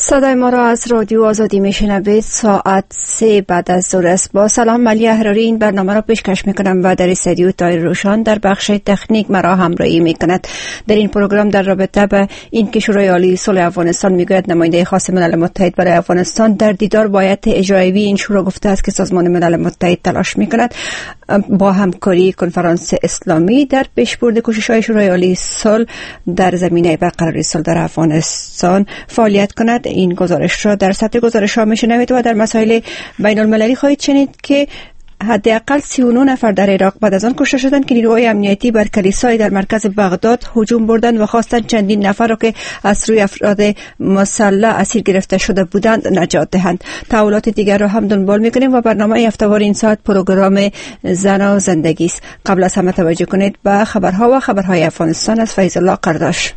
صدای ما را از رادیو آزادی میشنوید. ساعت 3 بعد از ظهر است. با سلام، ملی احراری این برنامه را پیشکش میکنم و در استودیو تایر روشان در بخش تکنیک مرا همراهی میکند. در این پروگرام در رابطه به این که شورای عالی صلح افغانستان میگوید نماینده خاص ملل متحد برای افغانستان در دیدار با هیئت اجرایی این شورا گفته است که سازمان ملل متحد تلاش میکند با همکاری کنفرانس اسلامی در پیشبرد کوشش‌های شورای عالی صلح در زمینه برقراری صلح در افغانستان فعالیت کند. این گزارش را در سطح گزارش‌ها میشنوید و در مسائل بین المللی خواهید شنید که حداقل 39 نفر در عراق بعد از آن کشته شدند که نیروهای امنیتی بر کلیسای در مرکز بغداد هجوم بردند و خواستند چندین نفر را که از روی افراد مسلح اسیر گرفته شده بودند نجات دهند. تحولات دیگر را هم دنبال می‌کنیم و برنامه هفته‌وار این ساعت پروگرام زن و زندگی است. قبل از همه توجه کنید به خبرها و خبرهای افغانستان از فیض الله قرداش.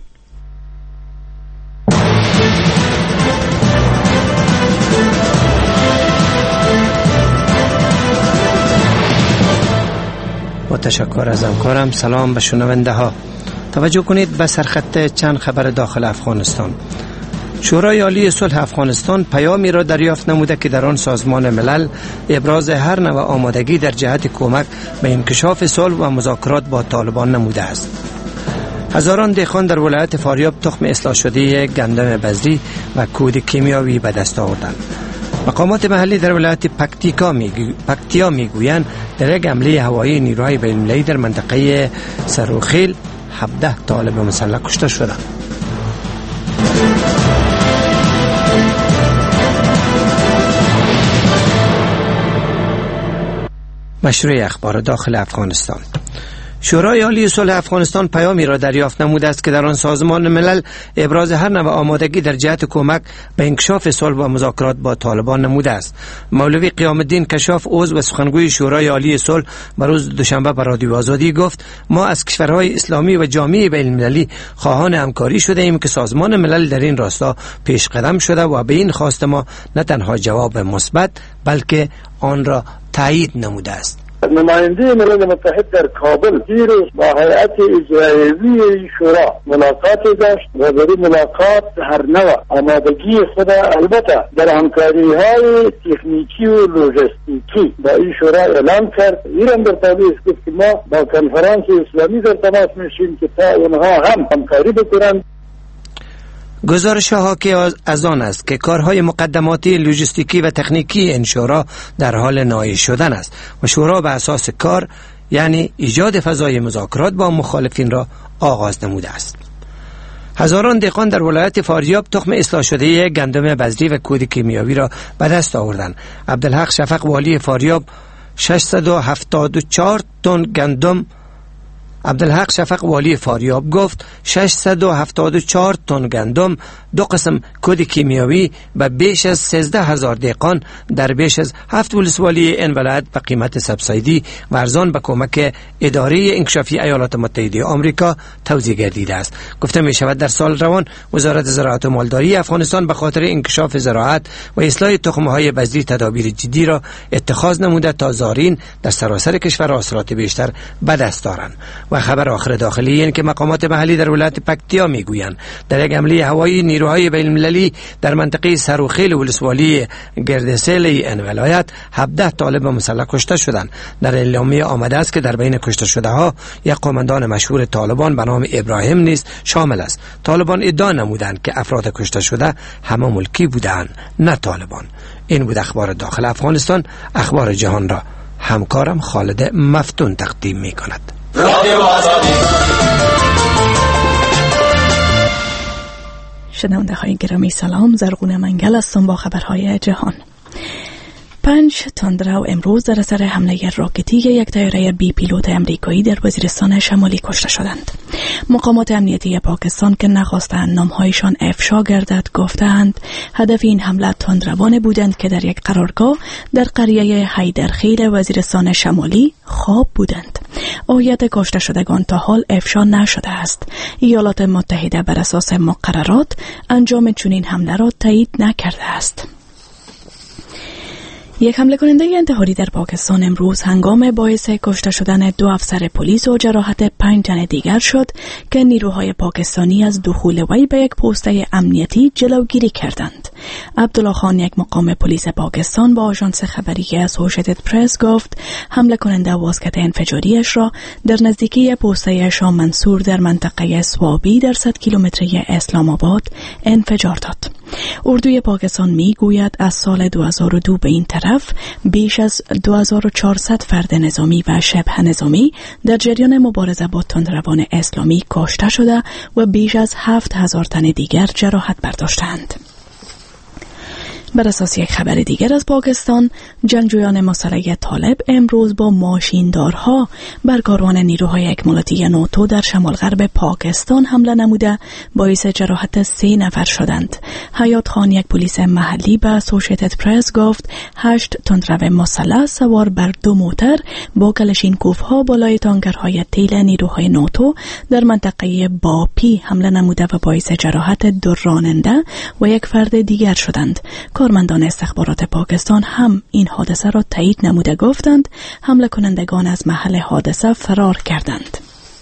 تشکر از همکارم. سلام به شنونده ها. توجه کنید به سرخط چند خبر داخل افغانستان. شورای عالی صلح افغانستان پیامی را دریافت نموده که در آن سازمان ملل ابراز هر نوع آمادگی در جهت کمک به انکشاف صلح و مذاکرات با طالبان نموده است. هزاران دهقان در ولایت فاریاب تخم اصلاح شده گندم بذری و کود کیمیاوی به دست آوردند. مقامات محلی در ولایت پکتیا میگویند در یک حمله هوایی نیروهای بین‌المللی در منطقه سروخیل 17 طالب مسلح کشته شدند. مشروع اخبار داخل افغانستان. شورای عالی صلح افغانستان پیامی را دریافت نموده است که در آن سازمان ملل ابراز هر نوع آمادگی در جهت کمک به انکشاف صلح و مذاکرات با طالبان نموده است. مولوی قیام الدین کشاف، عضو و سخنگوی شورای عالی صلح، بر روز دوشنبه به رادیو آزادی گفت: ما از کشورهای اسلامی و جامعه بین المللی خواهان همکاری شده ایم که سازمان ملل در این راستا پیش قدم شده و به این خواست ما نه تنها جواب مثبت بلکه آن را تایید نموده است. نماینده ملل متحد در کابل دیروز با هیئت اجرایی شورا ملاقاتی داشت و در این ملاقات هر نوع آمادگی خود البته در همکاری‌های تکنیکی و لوجستیکی با این شورا اعلام کرد. ایران در تابع است که ما با کنفرانس اسلامی در تماس میشیم که تا اونها هم همکاری بکنند. گزارش ها حاکی از آن است که کارهای مقدماتی لوجستیکی و تکنیکی این شورا در حال نهایی شدن است و شورا به اساس کار یعنی ایجاد فضای مذاکرات با مخالفین را آغاز نموده است. هزاران دهقان در ولایت فاریاب تخم اصلاح شده گندم بذری و کود کیمیاوی را به دست آوردند. عبدالحق شفق، والی فاریاب، 674 تن گندم عبدالحق شفق، والی فاریاب، گفت 674 تن گندم، 2 قسم کود کیمیاوی و بیش از 13,000 دهقان در بیش از 7 ولسوالی این ولایت به قیمت سبسایدی و ارزان به کمک اداره انکشافی ایالات متحده آمریکا توزیع گردیده است. گفته می شود در سال روان وزارت زراعت و مالداری افغانستان به خاطر انکشاف زراعت و اصلاح تخم‌های بذری تدابیر جدی را اتخاذ نموده تا زارین در سراسر کشور حاصلات بیشتر به دست دارند. و خبر آخر داخلی این که مقامات محلی در ولایت پکتیا میگویند در یک حمله هوایی نیروهای بین المللی در منطقه سروخیل ولسوالی گردسیل این ولایت 17 طالب مسلح کشته شدند. در اعلامیه آمده است که در بین کشته شده ها یک قماندان مشهور طالبان به نام ابراهیم نیز شامل است. طالبان ادعا نمودند که افراد کشته شده همه ملکی بودند نه طالبان. این بود اخبار داخل افغانستان. اخبار جهان را همکارم خالد مفتون تقدیم می کند. شنونده های گرامی سلام، زرغون منگل هستم با خبرهای جهان. 5 تندرو امروز در اثر حمله راکتی یک طیاره بی پیلوت امریکایی در وزیرستان شمالی کشته شدند. مقامات امنیتی پاکستان که نخواستند نامهایشان افشا گردد گفتند هدف این حمله تندروان بودند که در یک قرارگاه در قریه حیدرخیل وزیرستان شمالی خواب بودند. هویت کشته شدگان تا حال افشا نشده است. ایالات متحده بر اساس مقررات انجام چنین حمله را تایید نکرده است. یک حمله کننده انتحاری در پاکستان امروز هنگام باعث کشته شدن 2 افسر پلیس و جراحت 5 تن دیگر شد که نیروهای پاکستانی از دخول وی به یک پوسته امنیتی جلوگیری کردند. عبدالله خان، یک مقام پلیس پاکستان، با آژانس خبری اسوسییتد پرس گفت حمله کننده واسکت انفجاریش را در نزدیکی پوسته شاه منصور در منطقه سوابی در 100 کیلومتری اسلام آباد انفجار داد. اردوی پاکستان می گوید از سال 2002 به این طرف بیش از 2400 فرد نظامی و شبه نظامی در جریان مبارزه با تندروان اسلامی کشته شده و بیش از 7000 تن دیگر جراحت برداشتند. بر اساس یک خبر دیگر از پاکستان، جنگجویان مسلح طالب امروز با ماشیندارها بر کاروان نیروهای اکمالاتی ناتو در شمال غرب پاکستان حمله نموده باعث جراحت 3 نفر شدند. حیات خان، یک پلیس محلی، به اسوسییتد پرس گفت 8 تندرو مسلح سوار بر 2 موتر با کلاشینکوف‌ها بالای تانکرهای تیل نیروهای ناتو در منطقه باپی حمله نموده و باعث جراحت 2 راننده و 1 فرد دیگر شدند. کارمندان استخبارات پاکستان هم این حادثه را تایید نموده گفتند حمله کنندگان از محل حادثه فرار کردند.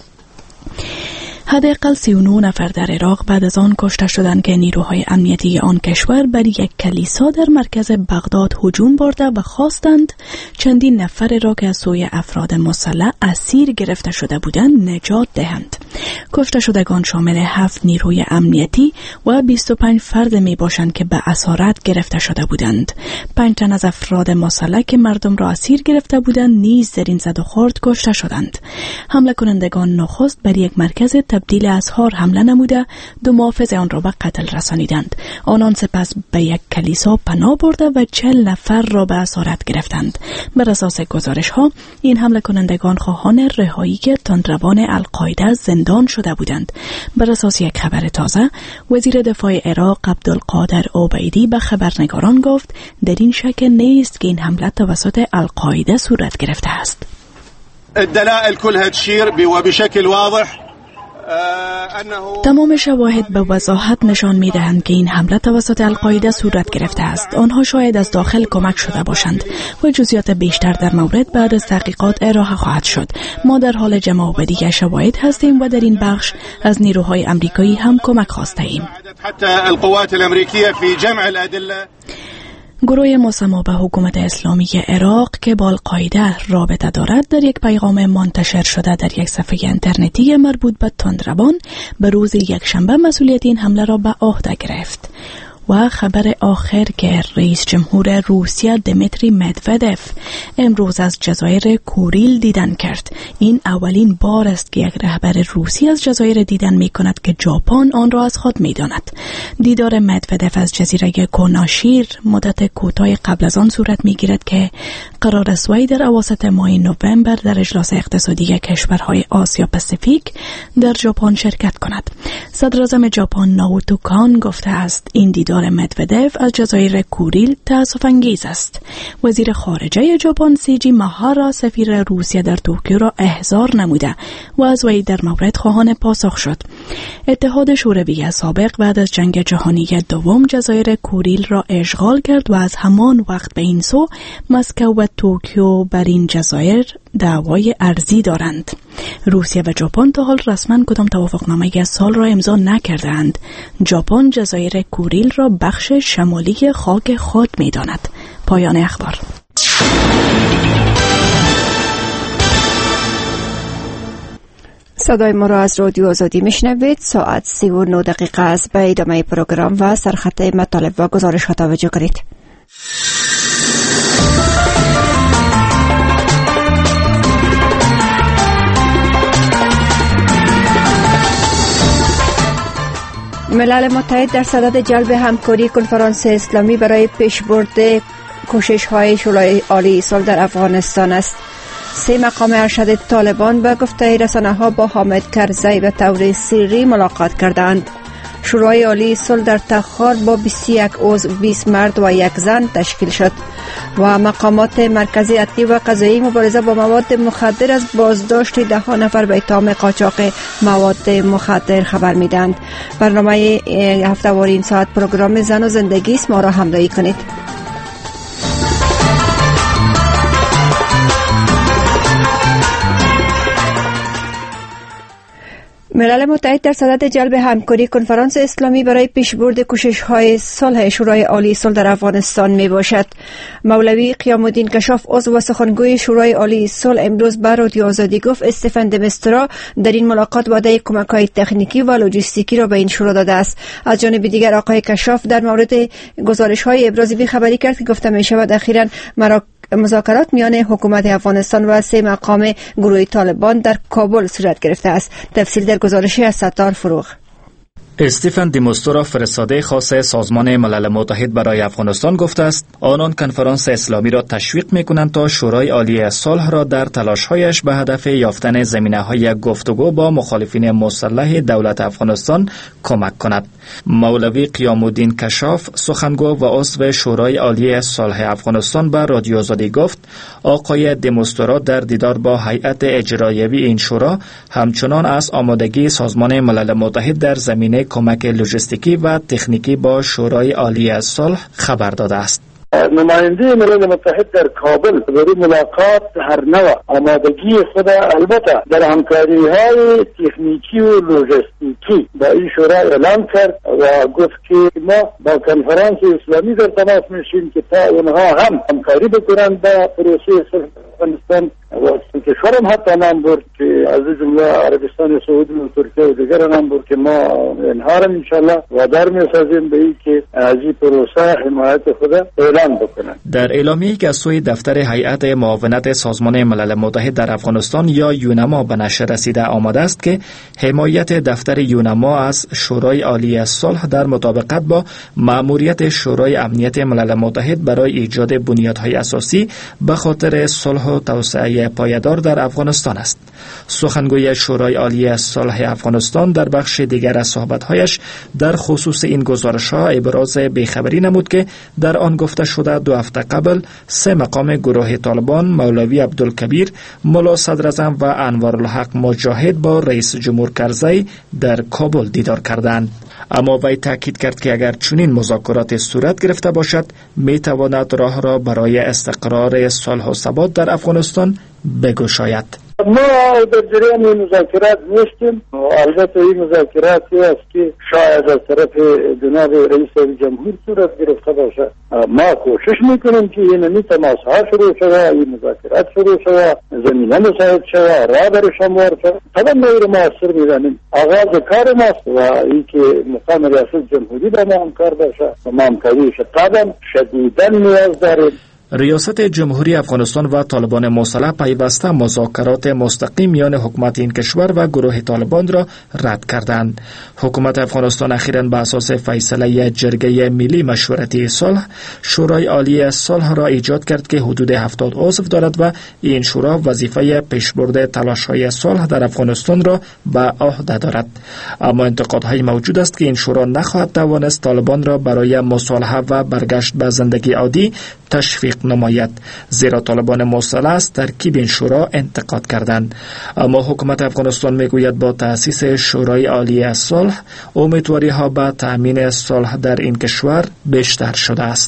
حداقل 39 نفر در عراق بعد از آن کشته شدند که نیروهای امنیتی آن کشور بر یک کلیسا در مرکز بغداد هجوم برده و خواستند چندین نفر را که از سوی افراد مسلح اسیر گرفته شده بودند نجات دهند. کشته شدگان شامل 7 نیروی امنیتی و 25 فرد می باشند که به اسارت گرفته شده بودند. 5 تن از افراد مسلح که مردم را اسیر گرفته بودند نیز در این زد و خورد کشته شدند. حمله کنندگان نخست بر یک مرکز تبدیل اسحار حمله نموده 2 محافظ آن را به قتل رسانیدند. آنان سپس به یک کلیسا پناه برده و 40 نفر را به اسارت گرفتند. بر اساس گزارش ها این حمله کنندگان خواهان رهایی تندروان القاعده زندان شده بودند. بر اساس یک خبر تازه، وزیر دفاع عراق عبدالقادر عبیدی به خبرنگاران گفت در این شک نیست که این حمله توسط القاعده صورت گرفته است. الدلائل كلها تشير وبشكل واضح تمام شواهد به وضاحت نشان می‌دهند که این حمله توسط القاعده صورت گرفته است. آنها شاید از داخل کمک شده باشند و جزئیات بیشتر در مورد بعد از تحقیقات ارائه خواهد شد. ما در حال جمع آوری شواهد هستیم و در این بخش از نیروهای آمریکایی هم کمک خواسته ایم. حتی القوات الامریکیه فی جمع الادله. گروه مسمى به حکومت اسلامی عراق که با القاعده رابطه دارد در یک پیغام منتشر شده در یک صفحه اینترنتی مربوط به تندروان به روز یکشنبه مسئولیت این حمله را به عهده گرفت. و خبر آخر که رئیس جمهور روسیه دمیتری مدودف امروز از جزایر کوریل دیدن کرد. این اولین بار است که یک رهبر روسی از جزایر دیدن می کند که ژاپن آن را از خود می داند. دیدار مدودف از جزیره کناشیر مدت کوتاه قبل از آن صورت می گیرد که قرار است وی در اواسط ماه نوامبر در اجلاس اقتصادی کشورهای آسیا پاسیفیک در ژاپن شرکت کند. صدر اعظم ژاپن ناروتو کان گفته است این دیدار مدودف از جزایر کوریل تأسف انگیز است. وزیر خارجه ژاپن سیجی ماهارا سفیر روسیه در توکیو را احضار نموده و از وی در مورد خواهان پاسخ شد. اتحاد شوروی سابق بعد از جنگ جهانی دوم جزایر کوریل را اشغال کرد و از همان وقت به این سو مسکو و توکیو بر این جزایر دعوای ارضی دارند. روسیه و ژاپن تا حال رسما کدام توافقنامه سال را امضا نکردند. ژاپن جزایر کوریل را بخش شمالی خاک خود می‌داند. پایان اخبار. صدای ما را از رادیو آزادی میشنوید. ساعت 39 دقیقه است. به ادامه پروگرام و سرخط مطالب و گزارش ها توجه کنید. ملل متحد در صدد جلب همکاری کنفرانس اسلامی برای پیشبرد کوشش‌های شورای عالی صلح در افغانستان است. 3 مقام ارشد طالبان به گفته رسانه‌ها با حامد کرزی به طور سری ملاقات کردند. شورای عالی صلح در تخار با 21 عضو 20 مرد و 1 زن تشکیل شد و مقامات مرکزی عدلی و قضایی مبارزه با مواد مخدر از بازداشت 10 نفر به اتهام قاچاق مواد مخدر خبر میدند. برنامه هفته‌واری این ساعت پروگرام زن و زندگی است. ما را همراهی کنید. ملل متحد در صدد جلب همکاری کنفرانس اسلامی برای پیشبرد کوشش‌های صلح شورای عالی صلح در افغانستان می باشد. مولوی قیام الدین کشاف عضو و سخنگوی شورای عالی صلح امروز به رادیو آزادی گفت استفان د مستورا در این ملاقات وعده کمک‌های تکنیکی و لوجستیکی را به این شورا داده است. از جانب دیگر آقای کشاف در مورد گزارش‌های ابراز بی‌خبری کرد که گفته می‌شود اخیراً مذاکرات میان حکومت افغانستان و 3 مقام گروه طالبان در کابل صورت گرفته است. تفصیل در گزارشی از ستار فروغ. استفان د مستورا فرستاده خاص سازمان ملل متحد برای افغانستان گفته است آنان کنفرانس اسلامی را تشویق می‌کنند تا شورای عالی صلح را در تلاش‌هایش به هدف یافتن زمینه‌های گفتگو با مخالفین مسلح دولت افغانستان کمک کند. مولوی قیام الدین کشاف سخنگو و عضو شورای عالی صلح افغانستان به رادیو آزادی گفت آقای د مستورا در دیدار با هیئت اجراییوی این شورا همچنان از آمادگی سازمان ملل متحد در زمینه کمک لوجستیکی و تکنیکی با شورای عالی صلح خبر داده است. نماینده ملل متحد در کابل برای ملاقات هر نوع آمادگی خود البته در همکاری های تکنیکی و لوجستیکی با این شورا اعلام کرد و گفت که ما با کنفرانس اسلامی در تماس میشیم که تا اونها هم همکاری بکنند با پروسه صلح افغانستان و کشورم حتی نام برد که از جمله عربستان سعودی و ترکیه و دیگر نام برد که ما اینها را انشالله وادار میسازیم به این که از این پروسه حمایت خود اعلام بکنند. در اعلامیه‌ای که از سوی دفتر هیئت معاونت سازمان ملل متحد در افغانستان یا یونما به نشر رسیده آمده است که حمایت دفتر یونما از شورای عالی صلح در مطابقت با مأموریت شورای امنیت ملل متحد برای ایجاد بنیادهای اساسی به خاطر صلح و توسعه پایدار در افغانستان است. سخنگوی شورای عالی صلح افغانستان در بخش دیگر از صحبت‌هایش در خصوص این گزارش‌ها ابراز بی‌خبری نمود که در آن گفته شده 2 هفته قبل 3 مقام گروه طالبان مولوی عبدالکبیر، ملا صدراعظم و انوارالحق مجاهد با رئیس جمهور کرزی در کابل دیدار کردند. اما وی تاکید کرد که اگر چنین مذاکرات صورت گرفته باشد میتواند راه را برای استقرار صلح و ثبات در افغانستان بگشاید. ما در جریان مذاکرات نیستیم. البته این مذاکراتی است که شاید از طرف جناب رئیس جمهور صورت گرفته باشد. ما کوشش میکنیم که این تماس ها شروع شود، این مذاکرات شروع شود، زمینه مساعد شود، راه برش هموار شود. طبعا غیر موثر میدانیم آغاز کار ماست و این که مقام ریاست جمهوری با ما همکار باشد و ما همکاریش طبعا شدیدا نیاز داریم. ریاست جمهوری افغانستان و طالبان مسلح پیوسته مذاکرات مستقیم میان حکومت این کشور و گروه طالبان را رد کردند. حکومت افغانستان اخیراً به اساس فیصله جرگه ملی مشورتی صلح شورای عالی صلح را ایجاد کرد که حدود 70 عضو دارد و این شورا وظیفه پیشبرد تلاش‌های صلح در افغانستان را به عهده دارد. اما انتقادهای موجود است که این شورا نخواهد توانست طالبان را برای مصالحه و برگشت به زندگی عادی تشویق نماید، زیرا طالبان مسلح از ترکیب این شورا انتقاد کردند. اما حکومت افغانستان میگوید با تأسیس شورای عالی صلح امیدواری ها به تأمین صلح در این کشور بیشتر شده است.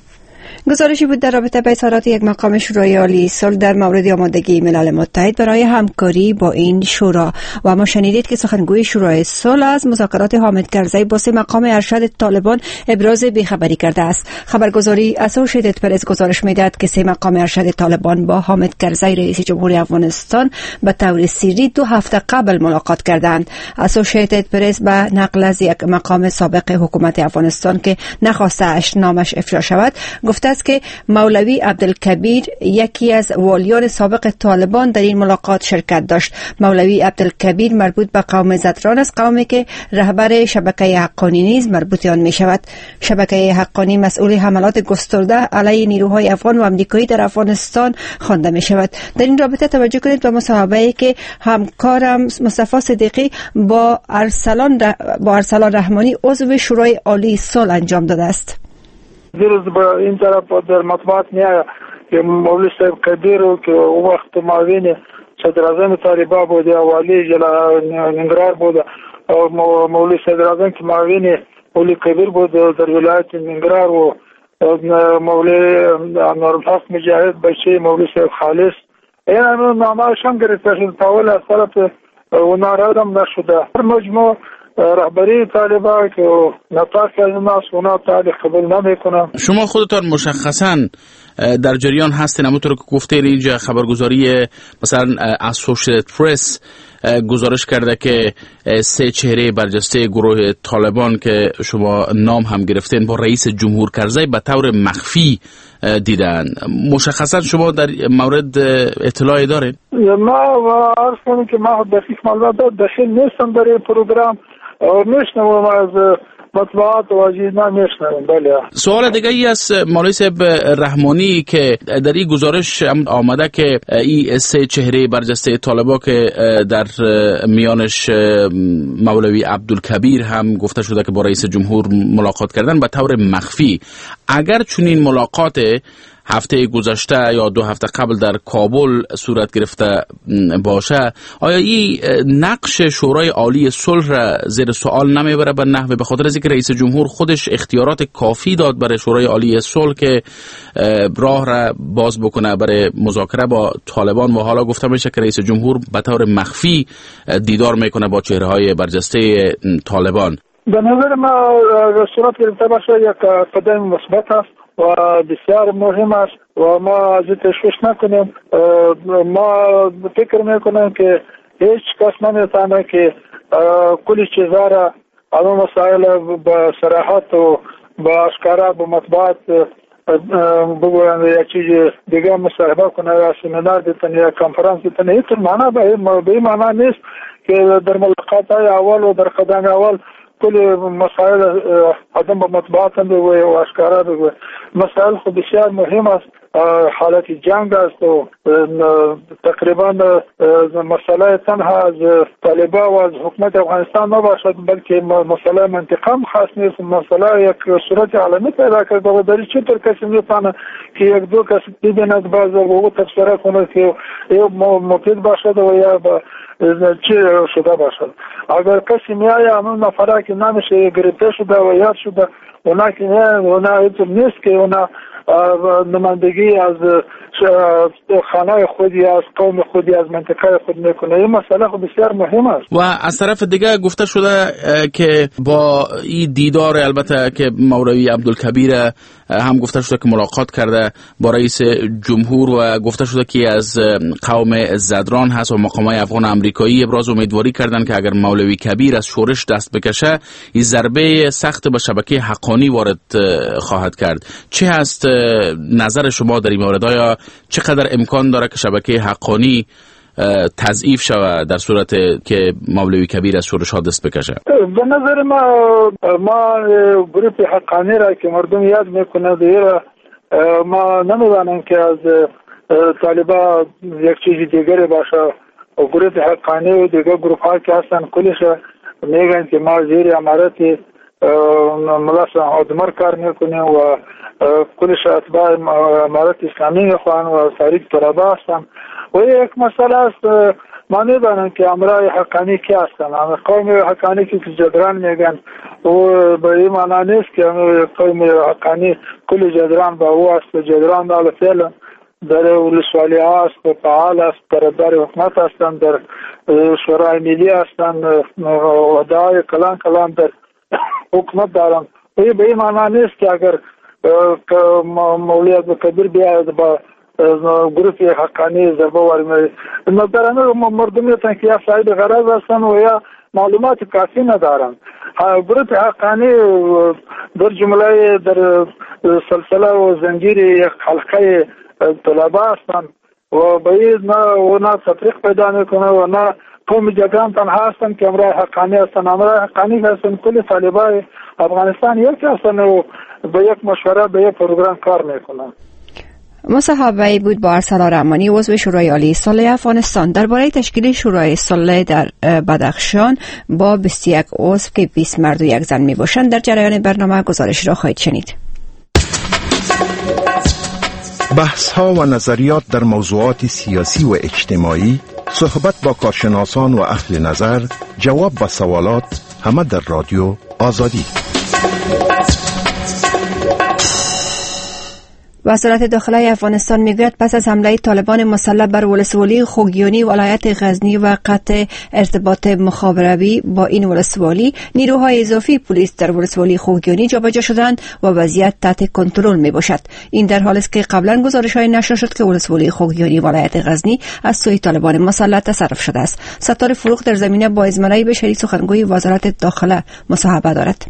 گزارشی بود در رابطه با اظهارات یک مقام شورای عالی صلح در مورد آمادگی ملل متحد برای همکاری با این شورا. و ما شنیدید که سخنگوی شورای صلح از مذاکرات حامد کرزی با 3 مقام ارشد طالبان ابراز بی‌خبری کرده است. خبرگزاری اسوشیتد پرس گزارش می‌دهد که 3 مقام ارشد طالبان با حامد کرزی رئیس جمهوری افغانستان به طور سری 2 هفته قبل ملاقات کردند. اسوشیتد پرس به نقل از یک مقام سابق حکومت افغانستان که نخواسته نامش افشا شود گفته است که مولوی عبدالکبیر یکی از والیان سابق طالبان در این ملاقات شرکت داشت. مولوی عبدالکبیر مربوط به قوم زدران است، قومی که رهبر شبکه حقانی نیز مربوط آن می شود. شبکه حقانی مسئول حملات گسترده علیه نیروهای افغان و امریکایی در افغانستان خوانده می شود. در این رابطه توجه کنید به مصاحبه‌ای که همکارم مصطفی صدیقی با ارسلان رحمانی عضو شورای عالی صلح انجام داده است. دیروز با این طرف در مطبوعات میاد که مولوی صاحب کبیر که اون وقت معاون صدراعظم طالبان بود یا والی ننگرهار بود و مولوی صدراعظم که معاون مولوی کبیر بود در ولایت ننگرهار و مولوی انوارالحق مجاهد بچه مولوی صاحب خالص این نامه‌اش هم گرفته شد. اول از طرف اونا رادم نشده. در مجموع رهبری طالبان که نطاق از الناس اونا طالب قبول نمیکنن. شما خودتان مشخصاً در جریان هستین، همونطور که گفتین اینجا خبرگزاری مثلا اسوشییتد پرس گزارش کرده که 3 چهره برجسته گروه طالبان که شما نام هم گرفتین با رئیس جمهور کرزی به طور مخفی دیدن. مشخصا شما در مورد اطلاعی دارین؟ ما عرض کنم که ما دقیق معلومات داخل نیستم در این پروگرام، میشنوم از مطبوعات واجی نمیشنوم. بله. سوال دیگه ای از مولوی صاحب رحمانی که در این گزارش آمده که این 3 چهره برجسته طالبا که در میانش مولوی عبدالکبیر هم گفته شده که با رئیس جمهور ملاقات کردن به طور مخفی، اگر چنین ملاقات هفته گذشته یا 2 هفته قبل در کابل صورت گرفته باشه، آیا این نقش شورای عالی صلح را زیر سوال نمیبره به نحوه به خاطر از اینکه رئیس جمهور خودش اختیارات کافی داد برای شورای عالی صلح که راه را باز بکنه برای مذاکره با طالبان، و حالا گفته میشه که رئیس جمهور به طور مخفی دیدار میکنه با چهره های برجسته طالبان؟ به نظر ما صورت گرفته باشه یک قدم مثبت است و بسیار مهم است و ما از تشویش نکنیم. ما فکر میکنیم که هیچ کس نمیتونه که کلی چیزا را اون مسائل به صراحت و به اشکارا به مطبوعات بگویند یک چیز دیگه مصاحبه کنه یا سمینار دیتن یا کنفرانس دیتن. این معنا به این معنا نیست که در ملاقات های اول و در قدم اول کل مسائل آدم با مطبوعات هم بگوی و اشکارا بگوی. مسائل خود بسیار مهم است. حالت جنگ است و تقریبا مسئله تنها از طالبان و از حکومت افغانستان نباشد، بلکه مسئله منطقه هم خاص نیست. مسئله یک صورت عالمی پیدا کرده. در چطور کسی میتونه که یک دو کس ببیند بعض و تفسیر کنه که یا مفید باشد و یا چی شده باشد. اگر کسی میایه همون نفره که نمیشه گرفته شده و یاد شده اونا که اونا اینطور نیست که اونا نمایندگی از خانه خودی، از قوم خودی، از منطقه خود میکنه. این مسئله خود بسیار مهم است. و از طرف دیگه گفته شده که با این دیدار البته که مولوی عبدالکبیر هم گفته شده که ملاقات کرده با رئیس جمهور و گفته شده که از قوم زدران هست و مقامات افغان امریکایی ابراز امیدواری کردن که اگر مولوی کبیر از شورش دست بکشه این ضربه سخت به شبکه حقانی وارد خواهد کرد. چه هست نظر شما در این مورد؟ آیا چقدر امکان داره که شبکه حقانی تضعیف شود در صورت که مولوی کبیر از شورش ها دست بکشه؟ به نظر ما گروه حقانی را که مردم یاد میکنه دیگه ما نمیدانیم که از طالبان یک چیز دیگری باشه. گروه حقانی و دیگه گروه ها که هستن کلش میگن که ما زیر امارت ملاس آدمار کار میکنیم و کلش اتباع امارت اسلامی میخوان و تاریخ طلبه هستن. و یک مسئله است ما ندانم که امرای حقانی کی هستن. قوم حقانی که جدران میگن و به این معنا نیست که قوم حقانی کل جدران با او است. جدران دال فعلا در ولسوالی ها است و فعال است، در حکومت هستن، در شورای ملی هستن و دعای کلان در حکومت دارن. به این معنا نیست که اگر مولوی عبدالکبیر بیاید با گروه حقانی ضربه وارد نظرانه مردمیتن که یا صاحب غرض هستن و یا معلومات کافی ندارن. گروه حقانی در جمله در سلسله و زنجیر یک حلقه طلبه هستن و باید نه تفریق پیدا میکنه و نه قوم جگران تنها هستن که امرای حقانی هستن. امرای حقانی هستن کل طالبای افغانستان یکی هستن و به یک مشوره به یک پروگرام کار میکنن. مصاحبه‌ای بود با ارسلا رحمانی عضو شورای عالی صلح افغانستان درباره تشکیل شورای صلح در بدخشان با 21 عضو که 20 مرد و 1 زن می باشند. در جریان برنامه گزارش را خواهید شنید. بحث ها و نظریات در موضوعات سیاسی و اجتماعی، صحبت با کارشناسان و اهل نظر، جواب به سوالات، همه در رادیو آزادی. وزارت داخله افغانستان میگوید پس از حمله طالبان مسلح بر ولسوالی خوگیانی ولایت غزنی و قطع ارتباط مخابراتی با این ولسوالی، نیروهای اضافی پلیس در ولسوالی خوگیانی جابجا شدند و وضعیت تحت کنترل می باشد. این در حالی است که قبلا گزارش‌های نشر شد که ولسوالی خوگیانی ولایت غزنی از سوی طالبان مسلح تصرف شده است. ستار فروغ در زمینه با ازمرای بشری سخنگوی وزارت داخله مصاحبه دارد.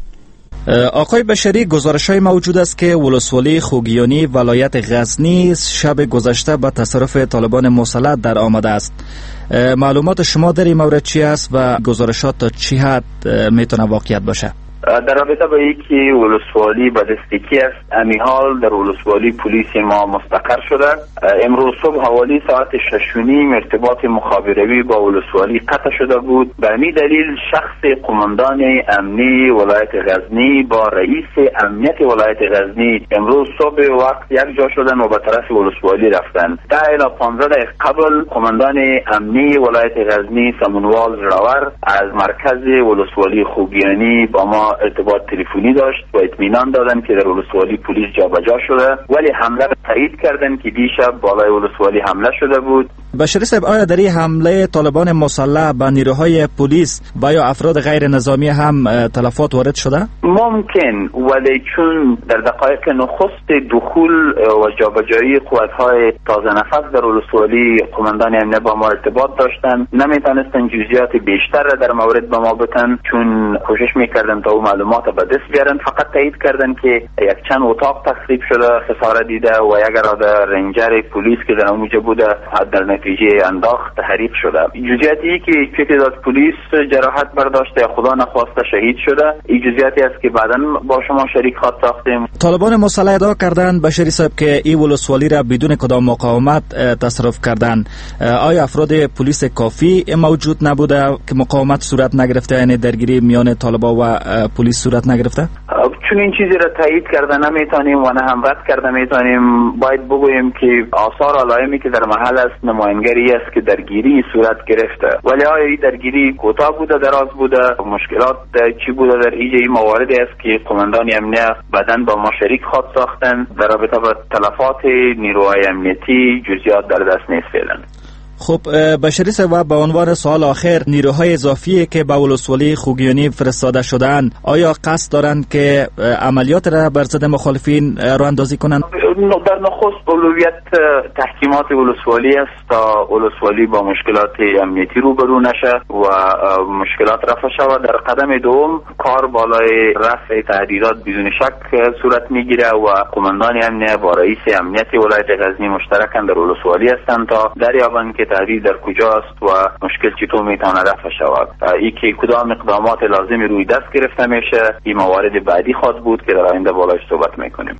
آقای بشری، گزارش‌های موجود است که ولسوالی خوگیانی ولایت غزنی شب گذشته به تصرف طالبان مسلح در آمده است. معلومات شما در این مورد چی است و گزارشات تا چی حد میتونه واقعیت باشه؟ در رابطه با اینکه ولسوالی بدستگی است، امی حال در ولسوالی پلیس ما مستقر شده. امروز صبح حوالی ساعت 6:30 ارتباط مخابراتی با ولسوالی قطع شده بود. به همین دلیل شخص قماندان امنی ولایت غزنی با رئیس امنیت ولایت غزنی امروز صبح وقت یک جا شدن و به طرف ولسوالی رفتن. 10 الی 15 دقیقه قبل قماندان امنی ولایت غزنی سمنوال زراور از مرکز ولسوالی خوگیانی با ما ارتباط تلفنی داشت و اطمینان دادن که در ولسوالی پلیس جابجا شده، ولی حمله را تایید کردن که دیشب بالای ولسوالی حمله شده بود. بشری صاحب، آیا در این حمله طالبان مسلح به نیروهای پلیس و یا افراد غیر نظامی هم تلفات وارد شده؟ ممکن، ولی چون در دقایق نخست دخول و جابجایی قوت‌های تازه نفس در ولسوالی قماندان امنیت با ما ارتباط داشتن، نمیتونستن جزئیات بیشتر را در مورد به ما بتن، چون کوشش میکردن تا معلومات به دست بیارن. فقط تایید کردن که یک چند اتاق تخریب شده، خسارت دیده و یک اراده رنجر پلیس که در اونجا بوده در نتیجه انداخت تحریق شده. جزئیاتی که تعداد پلیس جراحت برداشته، خدا نخواسته شهید شده، این جزئیاتی است که بعداً با شما شریک خواهد ساختیم. طالبان مسلح ادعا کردند بشری صاحب که این ولسوالی را بدون کدام مقاومت تصرف کردند. آیا افراد پلیس کافی موجود نبوده که مقاومت صورت نگرفته، یعنی درگیری میان طالبان و پلیس صورت نگرفته؟ چون این چیزی را تایید کرده نمیتونیم و نه هم رد کرده میتونیم. باید بگوییم که آثار علائمی که در محل است نمایانگری است که درگیری صورت گرفته، ولی آیا این درگیری کوتاه بوده، دراز بوده، مشکلات چی بوده در این مواردی است که قماندان امنیت بعداً با ما شریک خواهد ساختن. در رابطه با تلفات نیروهای امنیتی جزئیات در دست نیست فعلا. خب بشری صاحب، به عنوان سوال آخر، نیروهای اضافی که به ولسوالی خوگیانی فرستاده شدند آیا قصد دارند که عملیات را بر ضد مخالفین راه اندازی کنند؟ در نخست اولویت تحکیمات ولسوالی است تا ولسوالی با مشکلات امنیتی روبرو نشه و مشکلات رفع شود. در قدم دوم کار بالای رفع تهدیدات بدون شک صورت میگیره و قماندان امنیت با رئیس امنیت ولایت غزنی مشترکاً در ولسوالی هستند تا دریابند که تهدید در کجاست و مشکل چطور میتونه رفع شود. این که کدام اقدامات لازمی روی دست گرفته میشه، این موارد بعدی خواهد بود که در آینده بالاش صحبت میکنیم.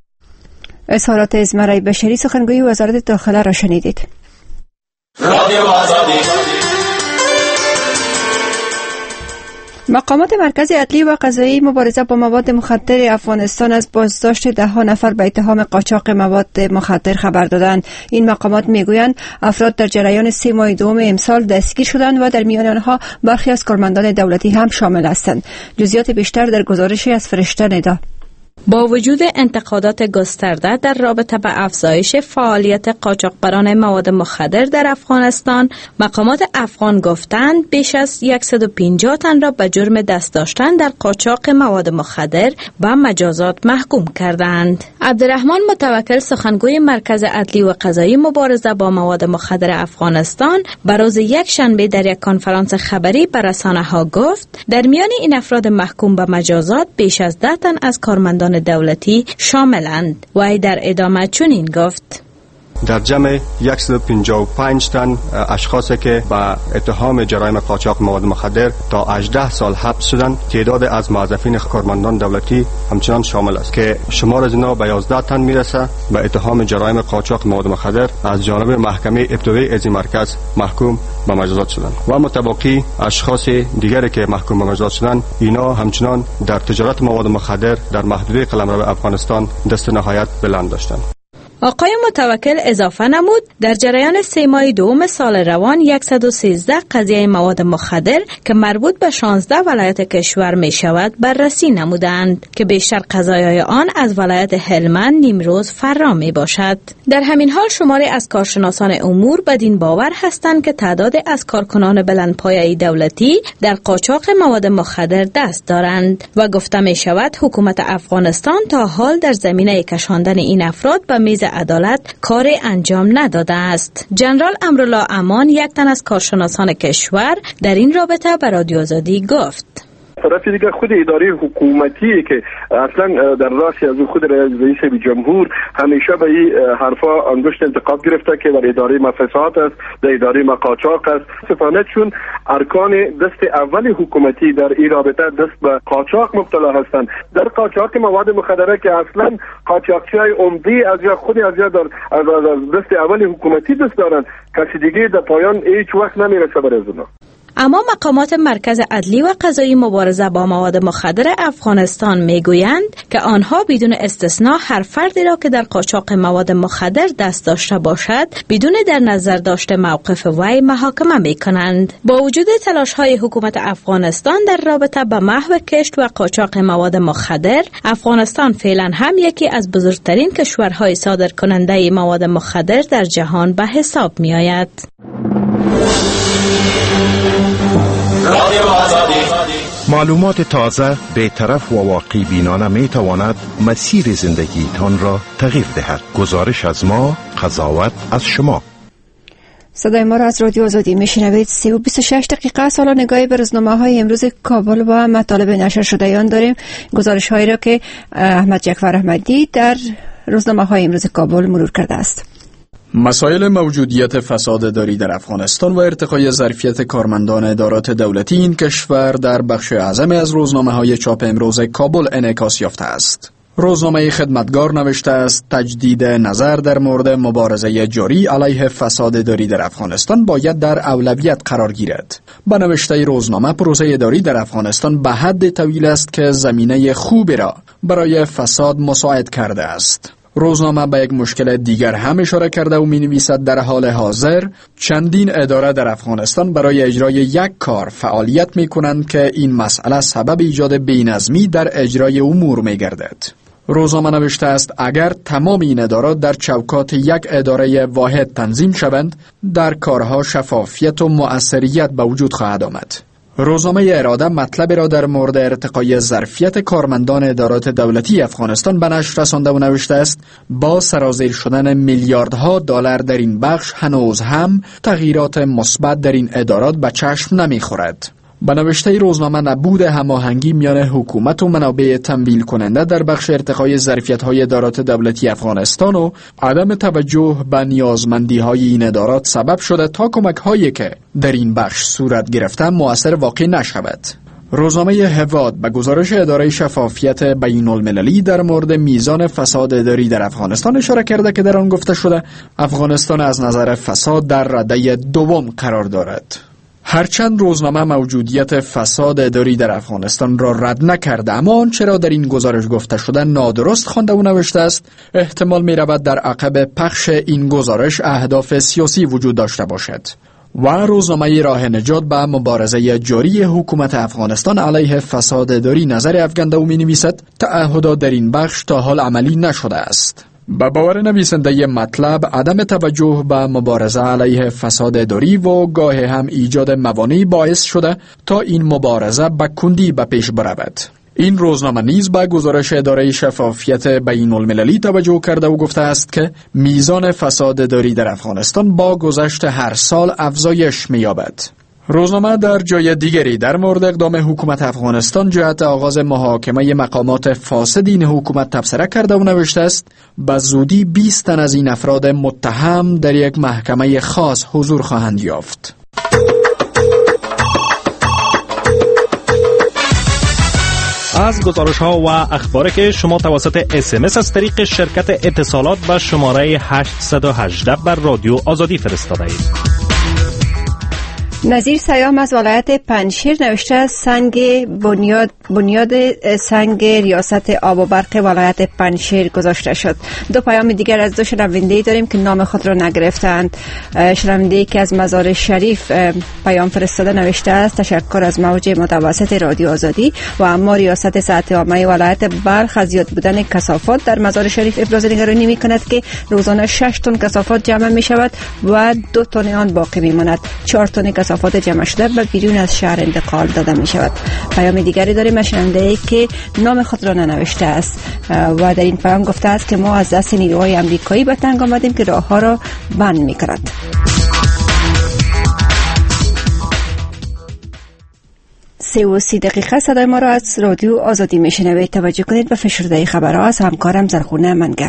اظهارات ازمرای بشری سخنگوی وزارت داخله را شنیدید. مقامات مرکز عدلی و قضایی مبارزه با مواد مخدر افغانستان از بازداشت 10 نفر به اتهام قاچاق مواد مخدر خبر دادند. این مقامات میگویند افراد در جریان 3 ماه دوم امسال دستگیر شدند و در میان آنها برخی از کارمندان دولتی هم شامل هستند. جزئیات بیشتر در گزارشی از فرشته ندا. با وجود انتقادات گسترده در رابطه با افزایش فعالیت قاچاقبران مواد مخدر در افغانستان، مقامات افغان گفتند بیش از 150 تن را به جرم دست داشتن در قاچاق مواد مخدر و مجازات محکوم کردند. عبدالرحمن متوکل، سخنگوی مرکز عدلی و قضایی مبارزه با مواد مخدر افغانستان، بر روز یکشنبه در یک کنفرانس خبری به رسانه‌ها گفت در میان این افراد محکوم به مجازات بیش از 10 تن از کارمندان دولتی شاملند. و ای در ادامه چنین گفت: در جمع 155 تن اشخاصی که با اتهام جرایم قاچاق مواد مخدر تا 18 سال حبس شدند، تعداد از موظفین کارمندان دولتی همچنان شامل است که شمار از اینا به 11 تن میرسه به اتهام جرایم قاچاق مواد مخدر از جانب محکمه ابتدایی از این مرکز محکوم به مجازات شدند و متبقی اشخاص دیگری که محکوم به مجازات شدند، اینا همچنان در تجارت مواد مخدر در محدوده قلمرو افغانستان دست نهایت بلند داشتند. آقای متوکل اضافه نمود در جریان 3 ماه دوم سال روان 113 قضیه مواد مخدر که مربوط به 16 ولایت کشور می شود بررسی نمودند که بیشتر قضایای آن از ولایت هلمند، نیمروز، فرا می باشد. در همین حال شماری از کارشناسان امور بدین باور هستند که تعداد از کارکنان بلندپایه دولتی در قاچاق مواد مخدر دست دارند و گفته می شود حکومت افغانستان تا حال در زمینه کشاندن این افراد به میز عدالت کار انجام نداده است. جنرال امرالله امان، یک تن از کارشناسان کشور، در این رابطه به رادیو آزادی گفت: طرف دیگه خود اداره حکومتی که اصلا در راست از خود رئیس جمهور همیشه به این حرفا انگشت انتقاد گرفته که در اداره مفسات است، در اداره قاچاق است. صفانه چون ارکان دست اول حکومتی در این رابطه دست به قاچاق مبتلا هستند. در قاچاق مواد مخدره که اصلا قاچاقچیای عمده از یا خود از یا در دست اول حکومتی دست دارند، کسی دیگه در پایان هیچ وقت نمیرسه برای اونا. اما مقامات مرکز عدلی و قضایی مبارزه با مواد مخدر افغانستان میگویند که آنها بدون استثناء هر فردی را که در قاچاق مواد مخدر دست داشته باشد بدون در نظر داشته موقف وی محاکمه میکنند. با وجود تلاش‌های حکومت افغانستان در رابطه با محو کشت و قاچاق مواد مخدر، افغانستان فعلا هم یکی از بزرگترین کشورهای صادر کننده مواد مخدر در جهان به حساب میآید. معلومات تازه، بی‌طرف و واقعی بینانه می تواند مسیر زندگی تان را تغییر دهد. گزارش از ما، قضاوت از شما. صدای ما را از رادیو آزادی میشنوید. 3:26 دقیقه است. حالا نگاهی به روزنامه‌های امروز کابل و مطالب نشر شده‌یان داریم. گزارش‌هایی را که احمد جعفر احمدی در روزنامه‌های امروز کابل مرور کرده است. مسائل موجودیت فساد اداری در افغانستان و ارتقای ظرفیت کارمندان ادارات دولتی این کشور در بخش اعظم از روزنامه‌های چاپ امروز کابل انعکاس یافته است. روزنامه خدمتگار نوشته است تجدید نظر در مورد مبارزه جاری علیه فساد اداری در افغانستان باید در اولویت قرار گیرد. به نوشته روزنامه پروسه اداری در افغانستان به حد طویل است که زمینه خوبی را برای فساد مساعد کرده است. روزنامه به یک مشکل دیگر هم اشاره کرده و می‌نویسد در حال حاضر چندین اداره در افغانستان برای اجرای یک کار فعالیت می‌کنند که این مسئله سبب ایجاد بی‌نظمی در اجرای امور می‌گردد. روزنامه نوشته است اگر تمام این ادارات در چوکات یک اداره واحد تنظیم شوند، در کارها شفافیت و مؤثریت به وجود خواهد آمد. روزنامه اراده مطلب را در مورد ارتقای ظرفیت کارمندان ادارات دولتی افغانستان به نشر رسانده و نوشته است با سرازیر شدن میلیاردها دلار در این بخش هنوز هم تغییرات مثبت در این ادارات به چشم نمیخورد. به نوشته روزنامه نبود هماهنگی میان حکومت و منابع تمویل کننده در بخش ارتقای ظرفیت‌های ادارات دولتی افغانستان و عدم توجه به نیازمندی‌های این ادارات سبب شده تا کمک‌هایی که در این بخش صورت گرفته مؤثر واقع نشود. روزنامه هواد به گزارش اداره شفافیت بین‌المللی در مورد میزان فساد اداری در افغانستان اشاره کرده که در آن گفته شده افغانستان از نظر فساد در رده دوم قرار دارد. هرچند روزنامه موجودیت فساد اداری در افغانستان را رد نکرده، اما آنچه را در این گزارش گفته شده نادرست خوانده و نوشته است احتمال می رود در عقب پخش این گزارش اهداف سیاسی وجود داشته باشد. و روزنامه راه نجات به مبارزه جاری حکومت افغانستان علیه فساد اداری نظر افکنده و می نویسد تعهدات در این بخش تا حال عملی نشده است. به باور نویسنده مطلب عدم توجه به مبارزه علیه فساد اداری و گاه هم ایجاد موانعی باعث شده تا این مبارزه به کندی به پیش برود. این روزنامه نیز به گزارش اداره شفافیت بین‌المللی توجه کرده و گفته است که میزان فساد اداری در افغانستان با گذشت هر سال افزایش می‌یابد. روزنامه در جای دیگری در مورد اقدام حکومت افغانستان جهت آغاز محاکمه مقامات فاسد این حکومت تبصره کرده و نوشته است به زودی 20 تن از این افراد متهم در یک محکمه خاص حضور خواهند یافت. از گزارش‌ها و اخباری که شما توسط SMS از طریق شرکت اتصالات به شماره 818 بر رادیو آزادی فرستاده اید. نظیر سیام از ولایت پنجشیر نوشته سنگ بنیاد سنگ ریاست آب و برق ولایت پنجشیر گذاشته شد. دو پیام دیگر از دو شنونده داریم که نام خود را نگرفتند. شنونده که از مزار شریف پیام فرستاده نوشته است تشکر از موج متوسط رادیو آزادی و اما ریاست صحت عامه ولایت بلخ از زیاد بودن کثافات در مزار شریف ابراز نگرانی می‌کند که روزانه 6 تن کثافات جمع می‌شود و 2 تن آن باقی می‌ماند. 4 تن کثافات جمع شده به بیرون از شهر انتقال داده می‌شود. پیام دیگری داریم شنونده که نام خود را ننوشته است و در این پیام گفته است که ما از دست نیروهای آمریکایی به تنگ آمدیم که راه‌ها را بند می‌کند. 33 دقیقه صدای ما را از رادیو آزادی میشنوید. توجه کنید به فشرده خبرها از همکارم زرخونه منگل.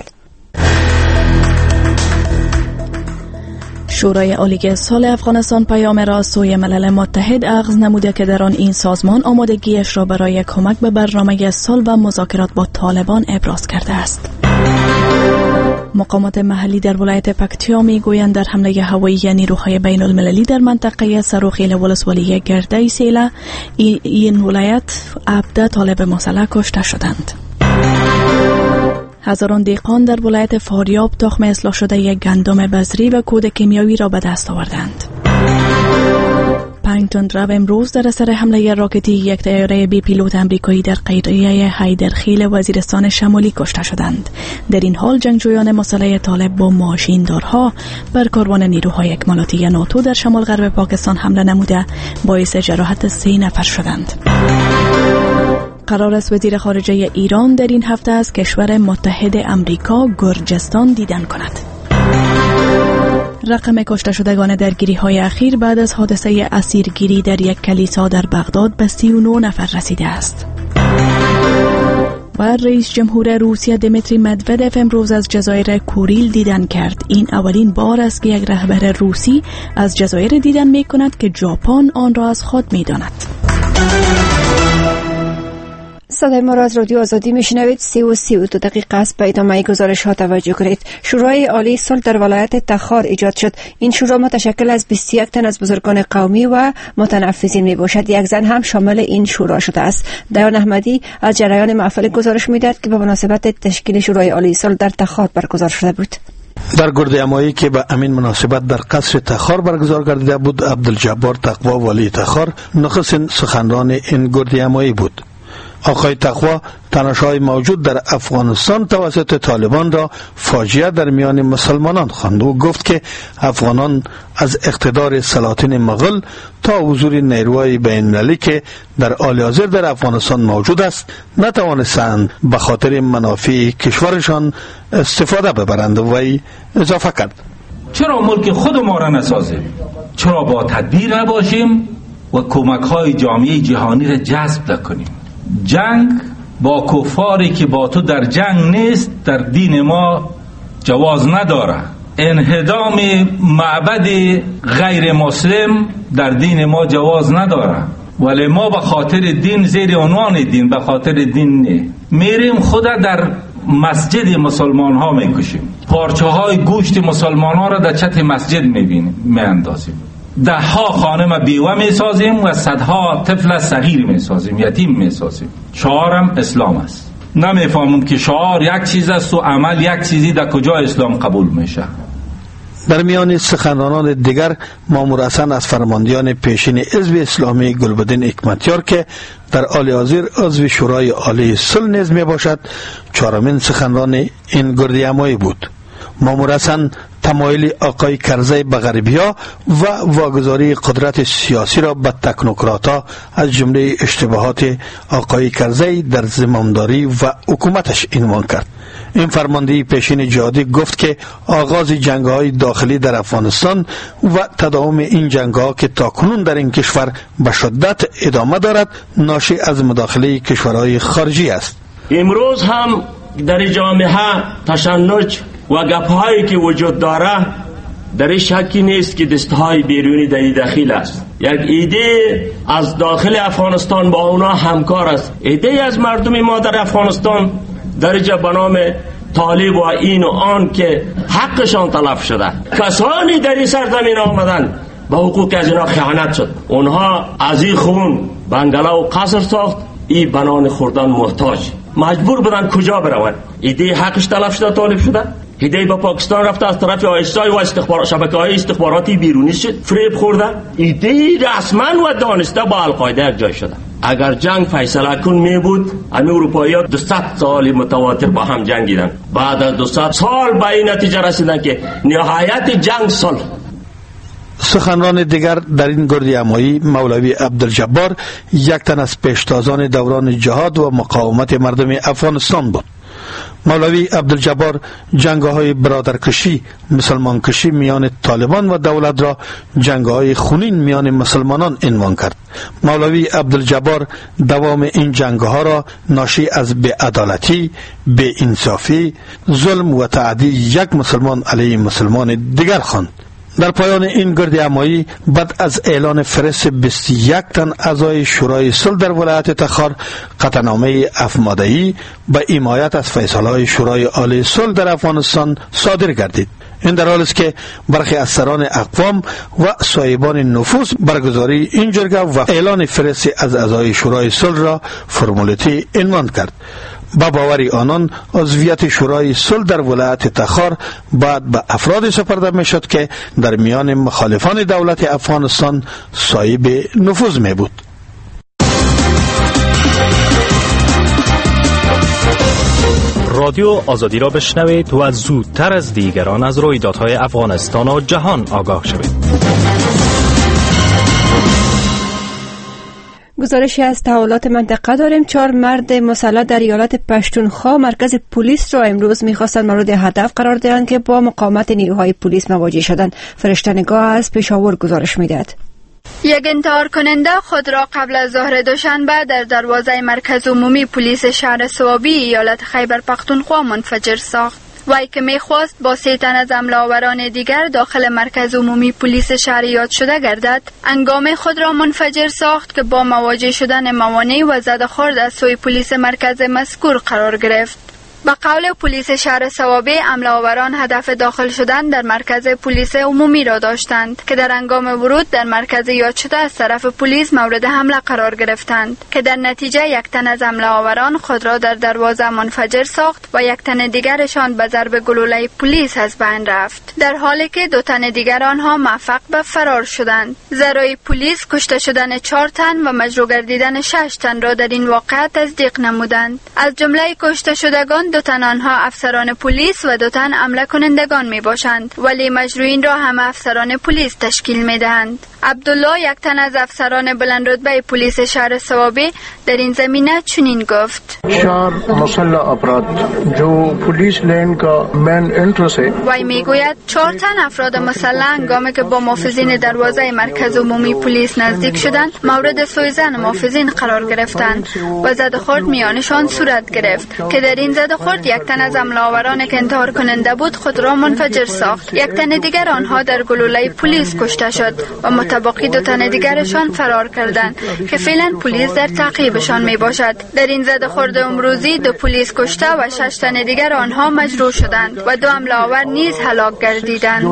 شورای عالی صلح افغانستان پیام را از سوی ملل متحد اخذ نموده که در آن این سازمان آمادگیش را برای کمک به برنامه صلح و مذاکرات با طالبان ابراز کرده است. مقامات محلی در ولایت پکتیا میگویند در حمله هوایی نیروهای بین المللی در منطقه سروخیل ولسوالی گرده سیله این ولایت 17 طالب مسلح کشته شدند. هزاران دهقان در ولایت فاریاب تخم اصلاح شده گندم بذری و کود کیمیایی را به دست آوردند. 5 تندرو امروز در اثر حمله راکتی یک طیاره بی پیلوت آمریکایی در قریه حیدرخیل وزیرستان شمالی کشته شدند. در این حال جنگجویان مسلح طالب با ماشیندارها بر کاروان نیروهای اکمالاتی ناتو در شمال غرب پاکستان حمله نموده باعث جراحت 3 نفر شدند. قرار است وزیر خارجه ایران در این هفته از کشور متحد امریکا گرجستان دیدن کند. رقم کشته شدگان درگیری های اخیر بعد از حادثه اسیرگیری در یک کلیسا در بغداد به 39 نفر رسیده است. و رئیس جمهور روسیه دمیتری مدودف امروز از جزایر کوریل دیدن کرد. این اولین بار است که یک رهبر روسی از جزایر دیدن می کند که ژاپن آن را از خود می داند. صدای ما را از رادیو آزادی میشنوید. 32 دقیقه است. به ادامه گزارش ها توجه کنید. شورای عالی صلح در ولایت تخار ایجاد شد. این شورا متشکل از 21 تن از بزرگان قومی و متنفذین می باشد. یک زن هم شامل این شورا شده است. دیان احمدی از جریان محفل گزارش میدهد که به مناسبت تشکیل شورای عالی صلح در تخار برگزار شده بود. در گردهمایی که به امین مناسبت در قصر تخار برگزار گردیده بود، عبدالجبار تقوا والی تخار نخست سخنران این گردهمایی بود. آقای تقوا تنش‌های موجود در افغانستان توسط طالبان را فاجعه در میان مسلمانان خواند و گفت که افغانان از اقتدار سلاطین مغول تا حضور نیروهای بین‌المللی که در حال حاضر در افغانستان موجود است نتوانستند به خاطر منافع کشورشان استفاده ببرند. و اضافه کرد چرا ملک خود ما را نسازیم؟ چرا با تدبیر نباشیم و کمک‌های جامعه جهانی را جذب نکنیم؟ جنگ با کفاری که با تو در جنگ نیست در دین ما جواز نداره. انهدام معبد غیر مسلم در دین ما جواز نداره. ولی ما به خاطر دین زیر عنوان دین به خاطر دین نه میریم خود در مسجد مسلمان ها میکشیم. پارچه های گوشت مسلمان ها را در چت مسجد میاندازیم. 10 خانم بیوه می سازیم و 100 طفل صغیر می سازیم، یتیم می سازیم. شعارم اسلام است. نمیفهمم که شعار یک چیز است و عمل یک چیزی در کجا اسلام قبول میشه. در میان سخنرانان دیگر مامور حسن از فرماندهان پیشین حزب اسلامی گلبدین حکمتیار که در حال حاضر عضو شورای عالی صلح نیز می باشد 4مین سخنران این گردهمایی بود. مامور حسن تمایل آقای کرزی به غربی‌ها و واگذاری قدرت سیاسی را به تکنوکرات‌ها از جمله اشتباهات آقای کرزی در زمامداری و حکومتش عنوان کرد. این فرمانده پیشین جهادی گفت که آغاز جنگ‌های داخلی در افغانستان و تداوم این جنگ‌ها که تاکنون در این کشور به شدت ادامه دارد ناشی از مداخله کشورهای خارجی است. امروز هم در جامعه تشنج و گپ‌هایی که وجود داره در شکی نیست که دستهای بیرونی در داخل است. یک ایده از داخل افغانستان با اونا همکار است. ایده از مردم ما در افغانستان درجه به نام طالب و این و آن که حقشان تلف شده. کسانی در این سرزمین آمدن به حقوق از اینا خیانت شد. اونها از این خون بنگلا و قصر ساخت، این بنان خوردن محتاج مجبور بودن کجا بروند. ایده حقش تلف شده، طالب شده. ایده به پاکستان رفته، از طرف آیسای و شبکه‌های استخباراتی بیرونی شد، فریب خورده. ایده رسما و دانسته با القاعده یک جای شده. اگر جنگ فیصله کن می بود، امی اروپایی‌ها 200 سال متواتر با هم جنگیدن. بعد از 200 سال به این نتیجه رسیدن که نهایت جنگ صلح. سخنران دیگر در این گرد همایی مولوی عبدالجبار یک تن از پیشتازان دوران جهاد و مقاومت مردم افغانستان بود. مولوی عبدالجبار جنگ‌های برادرکشی، مسلمان کشی میان طالبان و دولت را جنگ‌های خونین میان مسلمانان عنوان کرد. مولوی عبدالجبار دوام این جنگ‌ها را ناشی از بی‌عدالتی، بی‌انصافی، ظلم و تعدی یک مسلمان علیه مسلمان دیگر خواند. در پایان این گرد همایی بعد از اعلان فرست 21 تن اعضای شورای صلح در ولایت تخار قطعنامه افماده‌ای به حمایت از فیصله‌های شورای عالی صلح در افغانستان صادر گردید. این در حالی است که برخی از سران اقوام و صاحبان نفوذ برگزاری این جرگه و اعلان فرست از اعضای شورای صلح را فرمولیتی عنوان کرد. با باوری آنان عضویت شورای صلح در ولایت تخار بعد به افراد سپرده می شد که در میان مخالفان دولت افغانستان صاحب نفوذ می بود. رادیو آزادی را بشنوید و زودتر از دیگران از رویدادهای افغانستان و جهان آگاه شوید. گزارشی از تحولات منطقه داریم. 4 مرد مسلح در ایالت پشتونخوا مرکز پلیس را امروز می‌خواستند مورد هدف قرار دهند که با مقاومت نیروهای پلیس مواجه شدند. فرشته نگاه از پشاور گزارش می‌دهد. یک انتحار کننده خود را قبل از ظهر دوشنبه در دروازه مرکز عمومی پلیس شهر صوابی ایالت خیبر پختونخوا منفجر ساخت. وی که می‌خواست با 3 تن از حمله‌آوران دیگر داخل مرکز عمومی پلیس شهر یاد شده گردد، انگام خود را منفجر ساخت که با مواجه شدن موانع و زدخورد از سوی پلیس مرکز مذکور قرار گرفت. به قول پلیس شهر صوابی، حمله‌آوران هدف داخل شدن در مرکز پلیس عمومی را داشتند که در هنگام ورود در مرکز یاد شده از طرف پلیس مورد حمله قرار گرفتند که در نتیجه 1 تن از حمله‌آوران خود را در دروازه منفجر ساخت و 1 تن دیگرشان به ضرب گلوله پلیس از بین رفت، در حالی که 2 تن دیگر آنها موفق به فرار شدند. ذرای پلیس کشته شدن 4 تن و مجروح گردیدن 6 تن را در این واقعه تصدیق نمودند. از جمله کشته شدگان 2 تن آنها افسران پلیس و 2 تن حمله کنندگان می باشند، ولی مجروحین را هم افسران پلیس تشکیل می دهند. عبدالله، 1 تن از افسران بلند رتبه پلیس شهر صوابی، در این زمینه چنین گفت: 4 مسلح افراد جو پلیس لین کا مین انٹرنس ہے. وی میگوید 4 تن افراد مسلح هنگامی که با محافظین دروازه مرکز عمومی پلیس نزدیک شدند مورد سوءظن محافظین قرار گرفتند و زدخورد میانشان صورت گرفت که در این زدخورد 1 تن از حمله‌آوران که انتحار کننده بود خود را منفجر ساخت. 1 تن دیگر آنها در گلوله پلیس کشته شد و متبقی 2 تن دیگرشان فرار کردند که فعلا پلیس در تعقیبشان می باشد. در این زدخورد امروزی 2 پلیس کشته و 6 تن دیگر آنها مجروح شدند و 2 حمله‌آور نیز هلاک گردیدند.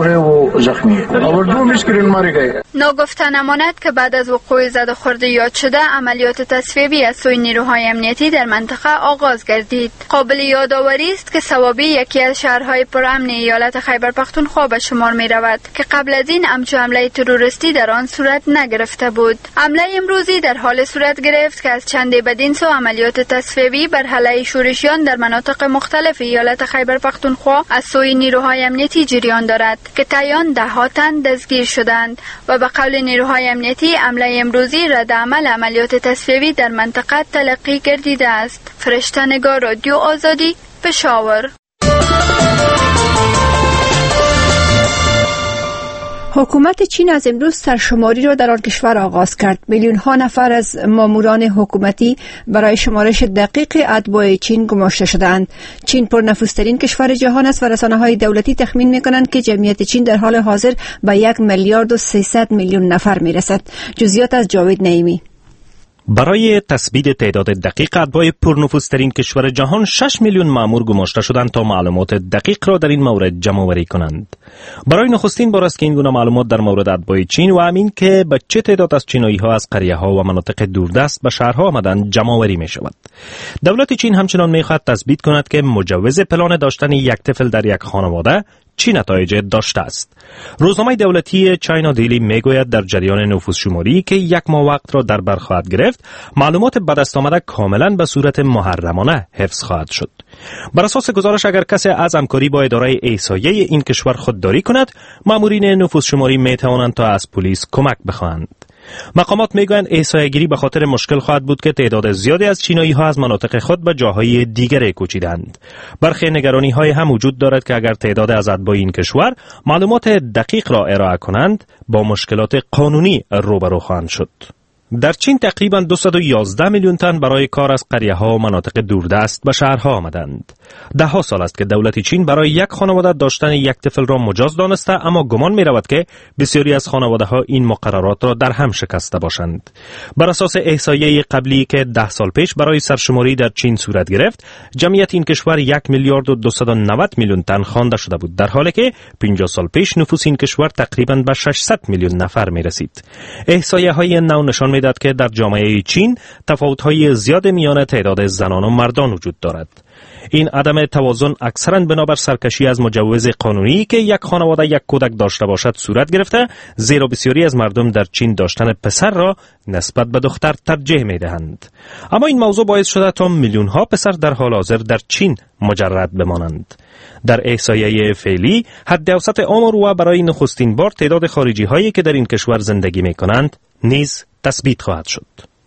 ناگفته نماند که بعد از وقوع زدخورد یاد شده عملیات تصفیه‌ای از سوی نیروهای امنیتی در منطقه آغاز گردید. قابل یادآوری است که صوابی یکی از شهرهای پرامن ایالت خیبر پختونخوا به شمار می رود که قبل از این همچون حمله تروریستی در آن صورت نگرفته بود. حمله امروزی در حال صورت گرفت که از چندی بدین سو عملیات تصفیه‌ای بر علیه شورشیان در مناطق مختلف ایالت خیبر پختونخوا از سوی نیروهای امنیتی جریان دارد که تایان 10 تن دستگیر شدند و به قول نیروهای امنیتی حمله امروزی ردعمل عملیات تصفیه‌ای در منطقه تلقی گردیده است. فرشته نگاه، رادیو آزادی، پشاور. حکومت چین از امروز سرشماری را در آن کشور آغاز کرد. میلیون ها نفر از ماموران حکومتی برای شمارش دقیق اتباع چین گماشته شدند. چین پرنفوذترین کشور جهان است و رسانه‌های دولتی تخمین می‌کنند که جمعیت چین در حال حاضر به 1 میلیارد و 300 میلیون نفر می‌رسد. جزئیات از جاوید نعیمی. برای تثبیت تعداد دقیق اتباع پرنفوذترین کشور جهان 6 میلیون مأمور گماشته شدند تا معلومات دقیق را در این مورد جمع آوری کنند. برای نخستین بار است که این گونه معلومات در مورد اتباع چین و همین که به چه تعداد از چینایی ها از قریه ها و مناطق دوردست به شهرها آمدند جمع آوری می شود. دولت چین همچنان می خواهد تثبیت کند که مجوز پلان داشتن یک طفل در یک خانواده چی نتایج داشته است. روزنامه دولتی چاینا دیلی میگوید در جریان نفوذشماری که 1 ماه وقت را در بر خواهد گرفت، معلومات به دست آمده کاملا به صورت محرمانه حفظ خواهد شد. بر اساس گزارش اگر کسی از همکاری با اداره احصایه این کشور خودداری کند، مامورین نفوذشماری می توانند تا از پلیس کمک بخواهند. مقامات میگویند احصایه‌گیری به خاطر مشکل خواهد بود که تعداد زیادی از چینایی ها از مناطق خود به جاهای دیگر کوچیدند. برخی نگرانی های هم وجود دارد که اگر تعداد از اتباع این کشور معلومات دقیق را ارائه کنند با مشکلات قانونی روبرو خواهند شد. در چین تقریباً 211 میلیون تن برای کار از قریه‌ها و مناطق دوردست به شهرها آمدند. 10 سال است که دولت چین برای یک خانواده داشتن یک طفل را مجاز دانسته، اما گمان می رود که بسیاری از خانواده‌ها این مقررات را در هم شکسته باشند. بر اساس احصایه قبلی که 10 سال پیش برای سرشماری در چین صورت گرفت، جمعیت این کشور 1 میلیارد و 290 میلیون تن خوانده شده بود، در حالی که 50 سال پیش نفوس این کشور تقریباً به 600 میلیون نفر می رسید. احصایه‌های نو نشان می‌دهد که در جامعه چین تفاوت‌های زیاد میان تعداد زنان و مردان وجود دارد. این عدم توازن اکثراً بنابر سرکشی از مجوز قانونی که یک خانواده یک کودک داشته باشد صورت گرفته، زیرا بسیاری از مردم در چین داشتن پسر را نسبت به دختر ترجیح می‌دهند. اما این موضوع باعث شده تا میلیون‌ها پسر در حال حاضر در چین مجرد بمانند. در احصایه فعلی حد اوسط عمر و برای نخستین بار تعداد خارجی‌هایی که در این کشور زندگی می‌کنند نیز تثبیت خواهد شد.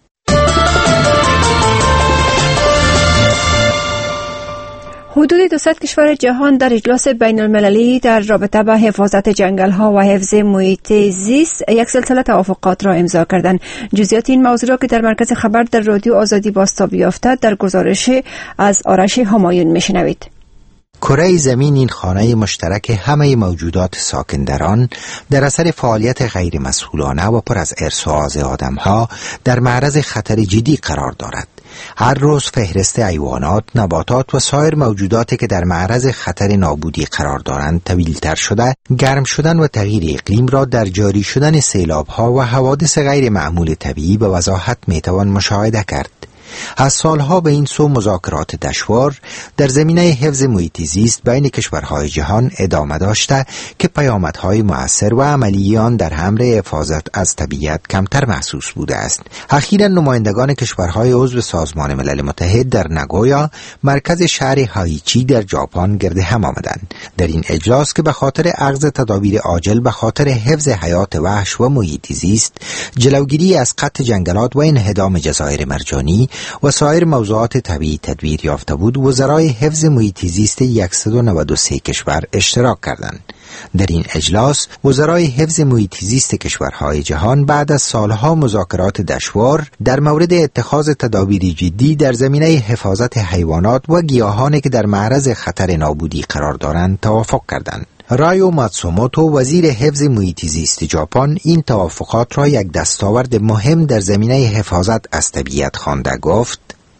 حدود 200 کشور جهان در اجلاس بین المللی در رابطه با حفاظت جنگل ها و حفظ محیط زیست یک سلسله توافقات را امضا کردند. جزئیات این موضوع را که در مرکز خبر در رادیو آزادی بازتاب یافته در گزارش از آرش همایون میشنوید. کره زمین این خانه مشترک همه موجودات ساکن در آن در اثر فعالیت غیر مسئولانه و پر از ارث و آز آدم‌ها در معرض خطر جدی قرار دارد. هر روز فهرست حیوانات، نباتات و سایر موجوداتی که در معرض خطر نابودی قرار دارند طویل‌تر شده، گرم شدن و تغییر اقلیم را در جاری شدن سیلاب‌ها و حوادث غیر معمول طبیعی به وضاحت می‌توان مشاهده کرد. از سالها به این سو مذاکرات دشوار در زمینه حفظ محیط زیست بین کشورهای جهان ادامه داشته که پیامدهای مؤثر و عملی آن در حمل حفاظت از طبیعت کمتر محسوس بوده است. اخیراً نمایندگان کشورهای عضو سازمان ملل متحد در ناگویا، مرکز شهر هایچی در ژاپن، گرد هم آمدند. در این اجلاس که به خاطر اخذ تدابیر عاجل به خاطر حفظ حیات وحش و محیط زیست، جلوگیری از قطع جنگلات و انهدام جزایر مرجانی و سایر موضوعات طبیعی تدبیر یافته بود، وزرای حفظ محیط زیست 193 کشور اشتراک کردند. در این اجلاس وزرای حفظ محیط زیست کشورهای جهان بعد از سالها مذاکرات دشوار در مورد اتخاذ تدابیر جدی در زمینه حفاظت حیوانات و گیاهانی که در معرض خطر نابودی قرار دارند توافق کردند. رایو ماتسوموتو، وزیر حفظ محیط زیست ژاپن، این توافقات را یک دستاورد مهم در زمینه حفاظت از طبیعت خوانده گفت: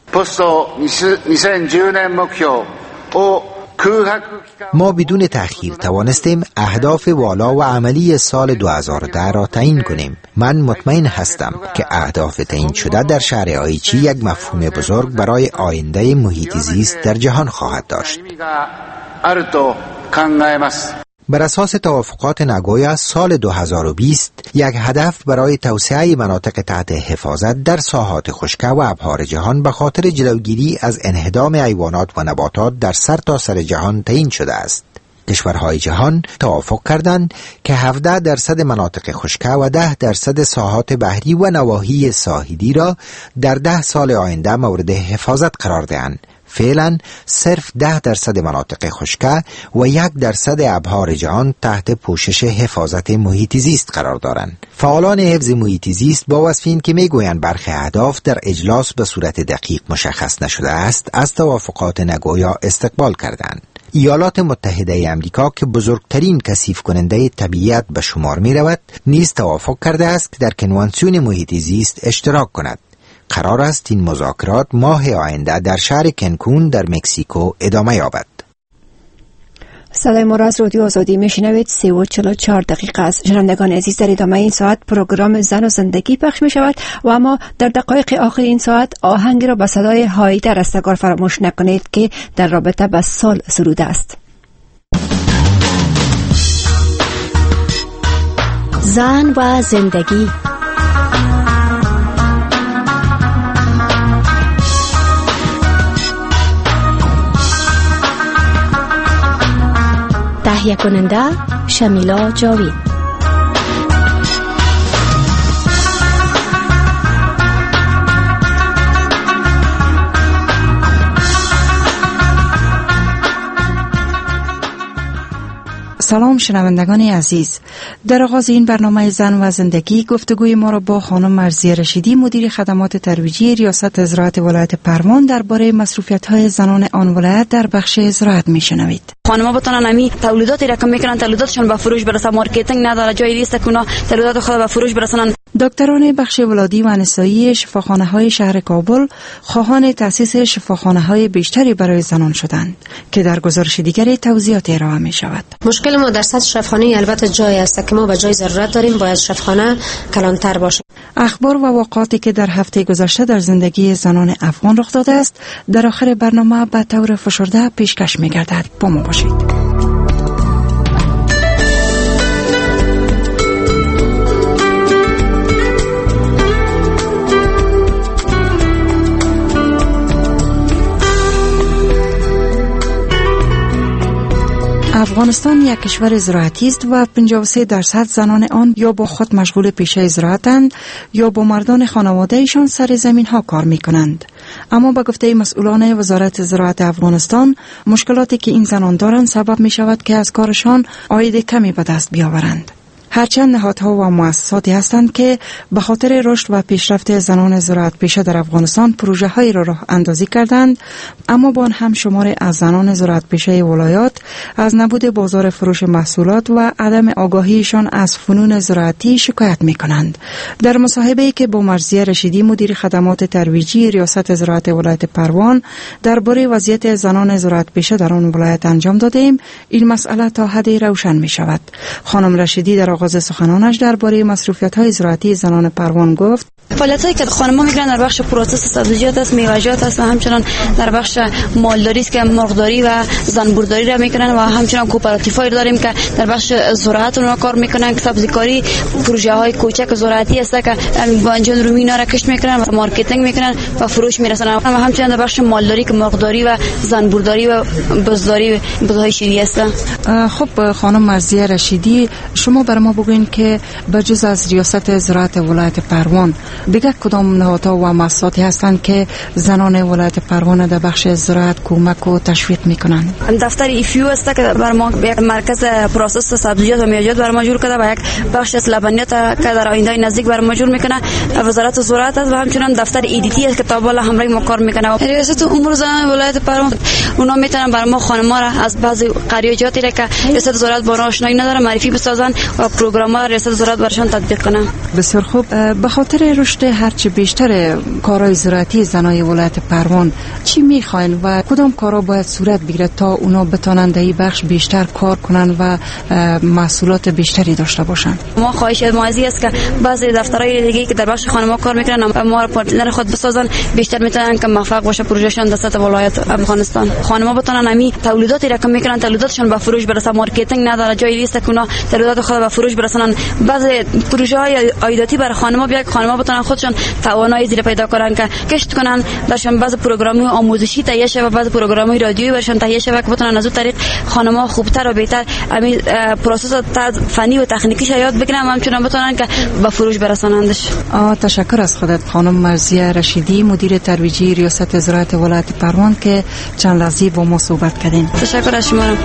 ما بدون تأخیر توانستیم اهداف والا و عملی سال 2010 را تعیین کنیم. من مطمئن هستم که اهداف تعیین شده در شهر آیچی یک مفهوم بزرگ برای آینده محیط زیست در جهان خواهد داشت. بر اساس توافقات ناگویا، سال 2020 یک هدف برای توسعه مناطق تحت حفاظت در ساحات خشک و ابحار جهان به خاطر جلوگیری از انهدام حیوانات و نباتات در سرتاسر جهان تعیین شده است. کشورهای جهان توافق کردند که 17% مناطق خشک و 10% ساحات بحری و نواحی ساحلی را در 10 سال آینده مورد حفاظت قرار دهند. فعلا صرف 10% مناطق خشک و 1% ابحار جهان تحت پوشش حفاظت محیط زیست قرار دارند. فعالان حفظ محیط زیست با وصف این که میگویند برخی اهداف در اجلاس به صورت دقیق مشخص نشده است، از توافقات ناگویا استقبال کردند. ایالات متحده امریکا که بزرگترین کثیف کننده طبیعت به شمار می رود، نیز توافق کرده است که در کنوانسیون محیط زیست اشتراک کند. قرار است این مذاکرات ماه آینده در شهر کنکون در مکزیکو ادامه یابد. صدای ما را از رادیو آزادی میشنوید. 3:44 دقیقه است. شنوندگان عزیز، در ادامه این ساعت پروگرام زن و زندگی پخش می شود و اما در دقایق آخر این ساعت آهنگی را با صدای هایده رستگار فراموش نکنید که در رابطه با سال سروده است. زن و زندگی. تهیه کننده شمیلا جاوید. سلام شنوندگان عزیز، در آغاز این برنامه زن و زندگی گفتگوی ما را با خانم مرضیه رشیدی، مدیر خدمات ترویجی ریاست زراعت ولایت پروان درباره مصروفیت‌های زنان آن ولایت در بخش زراعت میشنوید. خانم‌ها بتونن همین تولیداتی را که میکنن تولیداتشون به فروش برسه، مارکتینگ نداره، جای ریسک کنه تولیدات خود به فروش برسونن. دکتران بخش ولادی و نسایی شفاخانه‌های شهر کابل خواهان تأسیس شفاخانه‌های بیشتری برای زنان شدند که در گزارش دیگری توضیحات ارائه می‌شود. مشکل ما در سطح شفاخانه البته جای است که ما به جای ضرورت داریم باید شفاخانه کلانتر باشه. اخبار و واقعاتی که در هفته گذشته در زندگی زنان افغان رخ داده است در آخر برنامه به طور فشرده پیشکش می‌گردد. با ما باشید. افغانستان یک کشور زراعتی است و 53% زنان آن یا با خود مشغول پیشه زراعتند یا با مردان خانواده‌شان سر زمین‌ها کار می‌کنند. اما به گفته مسئولان وزارت زراعت افغانستان، مشکلاتی که این زنان دارند سبب می‌شود که از کارشان عاید کمی به دست بیاورند. هرچند نهادها و مؤسساتی هستند که به خاطر رشد و پیشرفت زنان زراعت پیشه در افغانستان پروژه‌هایی را راه اندازی کردند، اما با آن هم شمار از زنان زراعت پیشه ولایات از نبود بازار فروش محصولات و عدم آگاهیشان از فنون زراعتی شکایت می‌کنند. در مصاحبه‌ای که با مرضیه رشیدی، مدیر خدمات ترویجی ریاست زراعت ولایت پروان درباره وضعیت زنان زراعت پیشه در آن ولایت انجام دادیم، این مسئله تا حدی روشن می‌شود. خانم رشیدی در آغاز سخنانش درباره مصروفیت‌های زراعتی زنان پروان گفت: فعالیتایی که خانم‌ها می‌کنن در بخش پروسس سبزیجات است، میوه‌جات است و همچنین در بخش مالداری است که مرغداری و زنبورداری را می‌کنن و همچنین کوپراتیف‌هایی داریم که در بخش زراعت اونها کار می‌کنن. سبزیکاری پروژه‌های کوچک زراعتی است که بانجان رو اینا را کشت می‌کنن و مارکتینگ می‌کنن و فروش می‌رسونن. و همچنین در بخش مالداری که مرغداری و زنبورداری و بزداری بزهای شیری است. خب خانم مرضیه رشیدی، شما برای ما بگوین که بجز از ریاست زراعت ولایت پروان دیگر کدام نهادها و مؤسساتی هستند که زنان ولایت پروان در بخش زراعت کمک و تشویق میکنند؟ دفتر ایفیو است که بر ما یک مرکز پروسس سبزیجات و میوه‌جات بر ما جور کرده و یک بخش از لبنیات که در آینده نزدیک بر ما جور میکنه. وزارت زراعت است و همچنین دفتر ایدیتی است که تا بالا همراه ما کار میکنه. ریاست امور زنان ولایت پروان اونا میتونن بر ما خانم‌ها را از بعضی قریاجاتی را که ریاست زراعت با آشنایی نداره معرفی بسازن و پروگرام‌ها ریاست زراعت برشان تطبیق کنه. بسیار خوب. به خاطر رشد هرچه بیشتر کارهای زراعتی زنای ولایت پروان چی میخواین و کدام کارا باید صورت بگیره تا اونا بتونن در این بخش بیشتر کار کنن و محصولات بیشتری داشته باشن؟ ما خواهش ما است که بعضی دفترهای دیگه که در بخش خانم‌ها کار میکنن ما را پارتنر خود بسازن، بیشتر میتونن که موفق باشه پروژهشون در سطح ولایت افغانستان. خانم‌ها بتونن همین تولیداتی را که میکنن تولیداتشون به فروش برسه، مارکتینگ نداره، جای ریسک کنه تولیدات خود به فروش برسونن. بعضی پروژه‌های عایداتی برای خانم‌ها بیاد، خانم‌ها بتونن خودشون توانایی زیر پیدا کنن که کشت کنن، درشون بعضی پروگرام‌های آموزشی تهیه شه و بعضی پروگرام‌های رادیویی برشون تهیه شه که بتونن از اون طریق خانم‌ها خوبتر و بهتر همین پروسس فنی و تکنیکی یاد بگیرن و همچنین بتونن که به فروش برسونندش. تشکر از خودت خانم مرضیه رشیدی، مدیر ترویجی ریاست زراعت ولایت پروان که چند لحظه با ما صحبت کردین. تشکر از شما.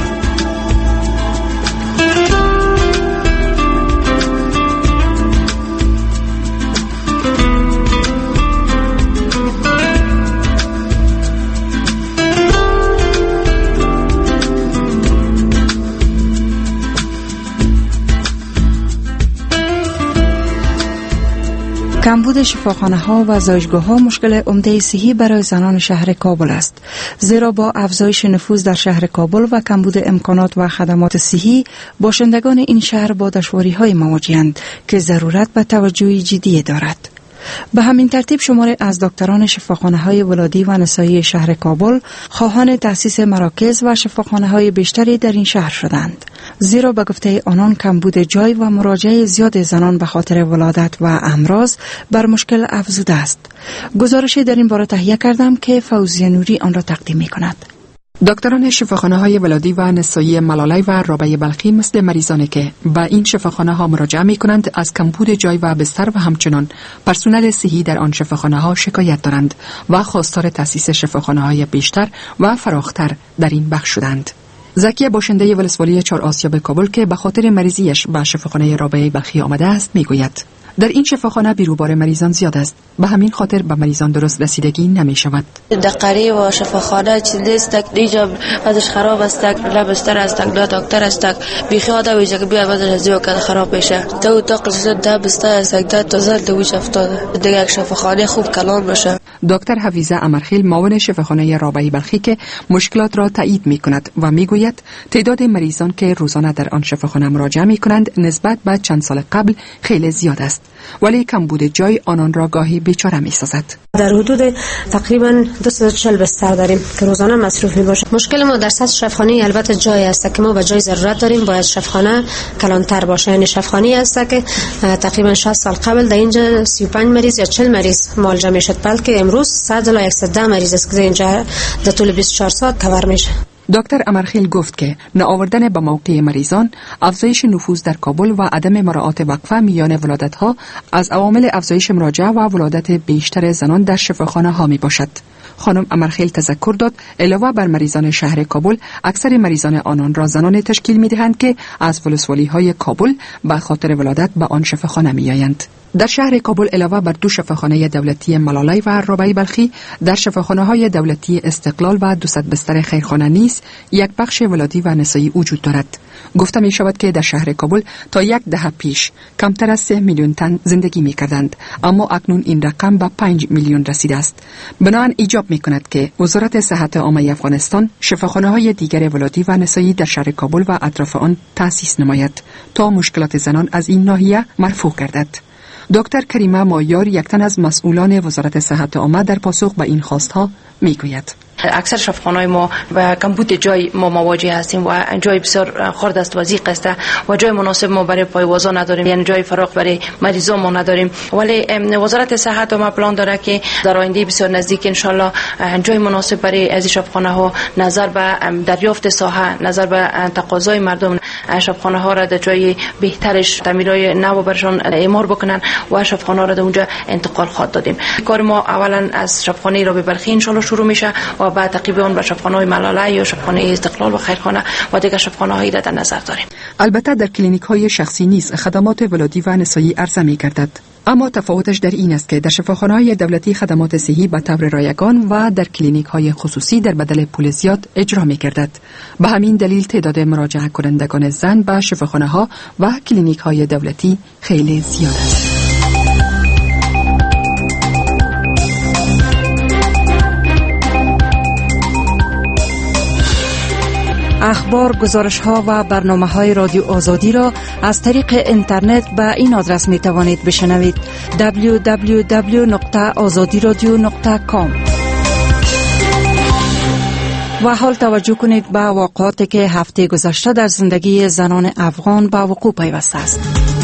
کمبود شفاخانه‌ها و زایشگاه‌ها مشکل عمده صحی برای زنان شهر کابل است، زیرا با افزایش نفوذ در شهر کابل و کمبود امکانات و خدمات صحی، باشندگان این شهر با دشواری‌های مواجه‌اند که ضرورت به توجه جدی دارد. به همین ترتیب شماری از دکتران شفاخانه‌های ولادی و نسایی شهر کابل خواهان تأسیس مراکز و شفاخانه‌های بیشتری در این شهر شدند، زیرا به گفته آنان کمبود جای و مراجعه زیاد زنان به خاطر ولادت و امراض بر مشکل افزوده است. گزارشی در این باره تهیه کردم که فوزیه نوری آن را تقدیم می‌کند. دکتران شفاخانه‌های ولادی و نسایی ملاله و رابعه بلخی مثل مریضانی که به این شفاخانه‌ها مراجعه می‌کنند از کمبود جای و بستر و همچنان پرسنل صحی در آن شفاخانه‌ها شکایت دارند و خواستار تأسیس شفاخانه‌های بیشتر و فراختر در این بخش شدند. زکیه باشنده ولسوالی 4 آسیاب کابل که به خاطر مریضیش به شفاخانه رابعه بلخی آمده است میگوید در این شفاخانه بیروبار مریضان زیاد است، به همین خاطر به مریضان درست رسیدگی نمی شود. دقیقی و شفاخانه چیزیست دیجا ازش خراب است، لبستر است، دکتر است، بیخی آدم ویژه که بیا ازش ازیو که خراب بشه. تو تاقل ده بستر است، ده تازه دویش افتاده. دیگه شفاخانه خوب کلان بشه. دکتر حفیظه امرخیل معاون شفاخانه رابعه بلخی که مشکلات را تایید می کند و می گوید تعداد مریضان که روزانه در آن شفاخانه مراجعه می کنند نسبت به چند سال قبل خیلی زیاد است، ولی کمبود جای آنان را گاهی بیچاره می سازد. در حدود تقریبا 240 بستر داریم که روزانه مصرف می باشه. مشکل ما در سطح شفاخانه البته جای است که ما به جای ضرورت داریم، باید شفاخانه کلانتر باشه. یعنی شفاخانه است که تقریبا 60 سال قبل در اینجا 35 مریض یا 40 مریض معالجه میشد، بلکه امروز 100 الی 110 مریض است که اینجا در طول 24 ساعت کاور میشه. دکتر امرخیل گفت که نآوردن به موقع مریضان، افزایش نفوذ در کابل و عدم مراعات وقفه میان ولادت‌ها از عوامل افزایش مراجعه و ولادت بیشتر زنان در شفاخانه‌ها می باشد. خانم امرخیل تذکر داد علاوه بر مریضان شهر کابل، اکثر مریضان آنان را زنان تشکیل می‌دهند که از ولسوالی‌های کابل به خاطر ولادت به آن شفاخانه می‌آیند. در شهر کابل علاوه بر 2 شفاخانه دولتی ملاله و رابعه بلخی، در شفاخانه‌های دولتی استقلال و 200 بستر خیرخانه نیز یک بخش ولادی و نسایی وجود دارد. گفته می شود که در شهر کابل تا 10 دهه پیش کمتر از 3 میلیون تن زندگی می کردند، اما اکنون این رقم به 5 میلیون رسیده است. بنابراین ایجاب می کند که وزارت صحت عامه افغانستان شفاخانه‌های دیگر ولادی و نسایی در شهر کابل و اطراف آن تأسیس نماید تا مشکلات زنان از این ناحیه مرفوع گردد. دکتر کریمه مایار، یک تن از مسئولان وزارت صحت عامه، در پاسخ به این خواستها میگوید اکثر شفاخانه‌های ما و کمبود جای ما مواجه هستیم و جای بسیار خرد است و ضیق است و جای مناسب ما برای پایوازا نداریم، یعنی جای فراغ برای مریضا ما نداریم. ولی وزارت صحت ما پلان داره که در آینده بسیار نزدیک ان شاء الله جای مناسب برای از شفاخانه‌ها نظر به دریافت ساحه، نظر به تقاضای مردم، شفاخانه‌ها را در جای بهترش تعمیرای نو برشان اعمار بکنن و شفاخانه‌ها را در اونجا انتقال خواهد دادیم. کار ما اولا از شفاخانه رابعه بلخی ان شاء الله شروع میشه و بعد تقریبا اون به شفاخانه‌های ملاله یا شفاخانه استقلال و خیرخانه و دیگر شفاخانه‌هایی را در نظر داریم. البته در کلینیک‌های شخصی نیز خدمات ولادی و نسایی عرضه می‌گردد، اما تفاوتش در این است که در شفاخانه‌های دولتی خدمات صحی به طور رایگان و در کلینیک‌های خصوصی در بدل پول زیاد اجرا می‌گردد. به همین دلیل تعداد مراجعه کنندگان زن به شفاخانه‌ها و کلینیک‌های دولتی خیلی زیاد است. اخبار، گزارش‌ها و برنامه‌های رادیو آزادی را از طریق اینترنت به این آدرس می توانید بشنوید: www.azadiradio.com. و حال توجه کنید به واقعاتی که هفته گذشته در زندگی زنان افغان به وقوع پیوسته است.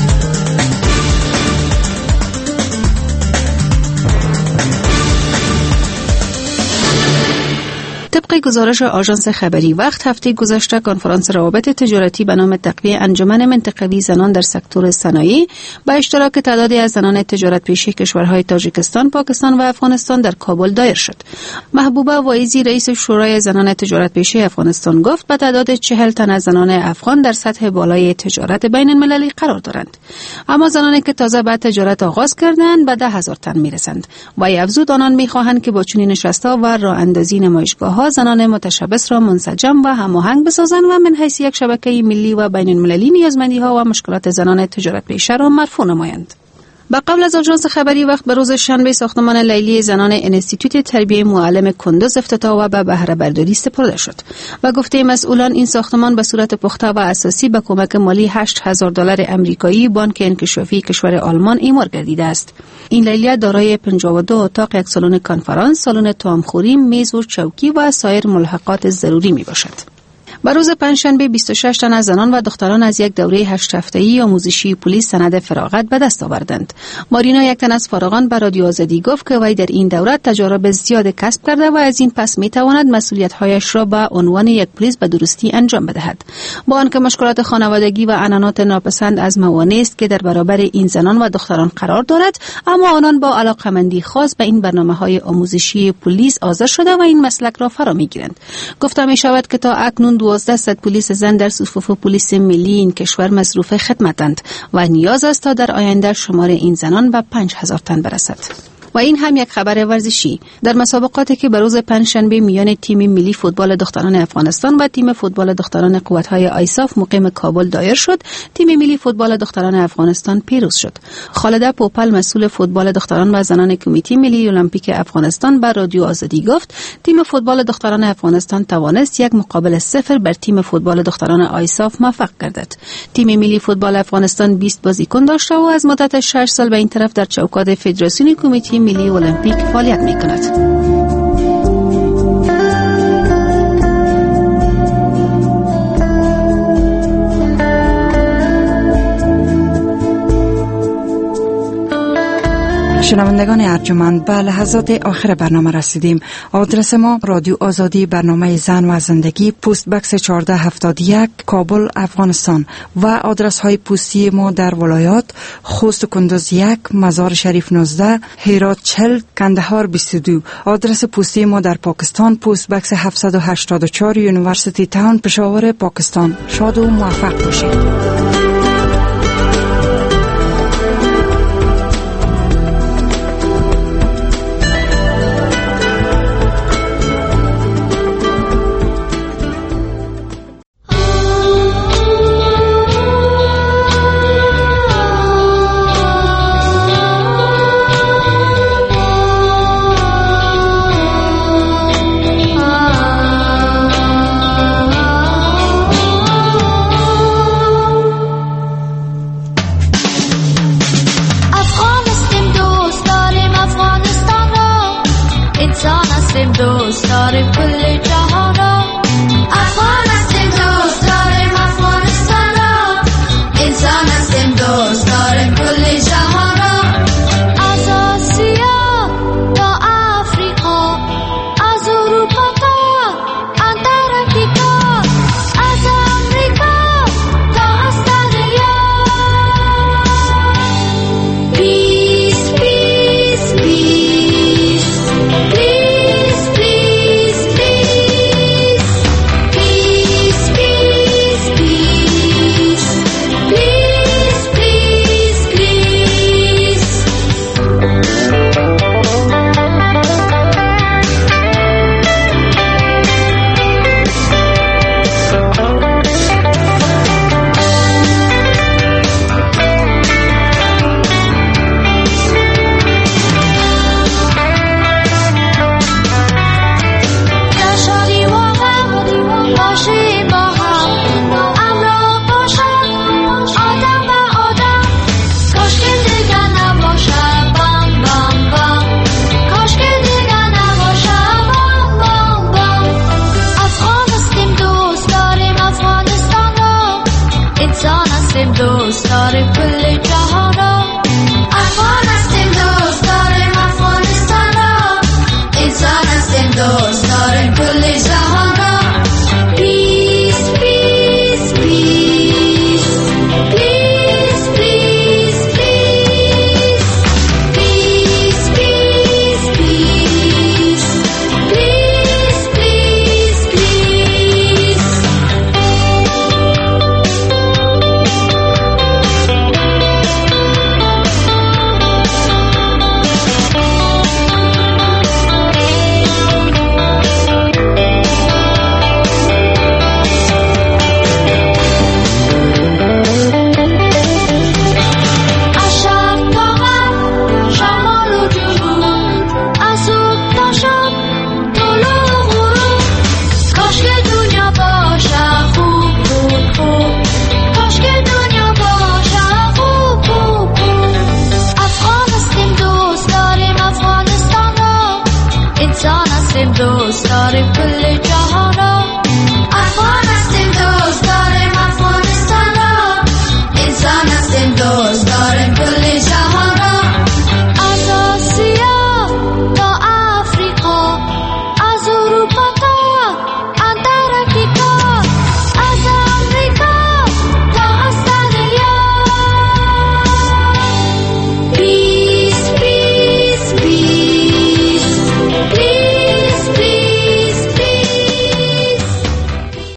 طبق گزارش آژانس خبری وقت، هفته گذشته کنفرانس روابط تجارتی به نام تقویت انجمن منطقوی زنان در سکتور صنایع با اشتراک تعدادی از زنان تجارت پیشه کشورهای تاجیکستان، پاکستان و افغانستان در کابل دایر شد. محبوبه وایزی، رئیس شورای زنان تجارت پیشه افغانستان، گفت به تعداد 40 تن از زنان افغان در سطح بالای تجارت بین المللی قرار دارند، اما زنانی که تازه به تجارت آغاز کردند به 10,000 تن میرسند. و افزود آنان میخواهند که با چنین نشست‌ها و راه اندازی نمایشگاه‌ها زنان متشبث را منسجم و هماهنگ بسازند و من حیث یک شبکه ملی و بین المللی نیازمندی‌ها و مشکلات زنان تجارت پیشه را مرفوع نمایند. با قبل از آژانس خبری وقت به روز شنبه ساختمان لیلی زنان انستیتوت تربیت معلم کندوز افتتاح و به بهره برداری سپرده شد. و گفته مسئولان این ساختمان به صورت پخته و اساسی به کمک مالی $8,000 امریکایی بانک انکشافی کشور آلمان اعمار گردیده است. این لیلی دارای 52 اتاق، یک سالن کنفرانس، سالن طعامخوری، میز و چوکی و سایر ملحقات ضروری می باشد. به روز پنجشنبه 26 تن از زنان و دختران از یک دوره 8 هفته‌ای آموزشی پلیس سند فراغت به دست آوردند. مارینا، یک تن از فارغان، به رادیو آزادی گفت که وی در این دوره تجارب زیاد کسب کرده و از این پس میتواند مسئولیت‌هایش را به عنوان یک پلیس به درستی انجام بدهد. با آنکه مشکلات خانوادگی و عنعنات ناپسند از موانع است که در برابر این زنان و دختران قرار دارد، اما آنان با علاقه‌مندی خاص به این برنامه‌های آموزشی پلیس حاضر شده و این مسلک را فرا می‌گیرند. گفته می‌شود که تا اکنون 1200 پلیس زن در صفوف پلیس ملی این کشور مصروف خدمتند و نیاز است تا در آینده شمار این زنان به 5000 تن برسد. و این هم یک خبر ورزشی. در مسابقاتی که به روز پنجشنبه میان تیم ملی فوتبال دختران افغانستان و تیم فوتبال دختران قوت‌های آیساف مقیم کابل دایر شد، تیم ملی فوتبال دختران افغانستان پیروز شد. خالده پوپل، مسئول فوتبال دختران و زنان کمیته ملی المپیک افغانستان، به رادیو آزادی گفت تیم فوتبال دختران افغانستان توانست 1-0 بر تیم فوتبال دختران آیساف موفق گردد. تیم ملی فوتبال افغانستان 20 بازیکن داشته و از مدت 6 سال به این طرف در چوکات فدراسیون کمیته ملی المپیک فعالیت می‌کند. شنوندگان ارجمند، به لحظات آخر برنامه رسیدیم. آدرس ما: رادیو آزادی، برنامه زن و زندگی، پست بکس 1471، کابل، افغانستان. و آدرس های پستی ما در ولایات: خوست و کندوز 1، مزار شریف 19، هرات 40، کندهار 22. آدرس پستی ما در پاکستان: پست بکس 784، یونیورسیتی تاون، پشاور، پاکستان. شاد و موفق باشید. دوست داره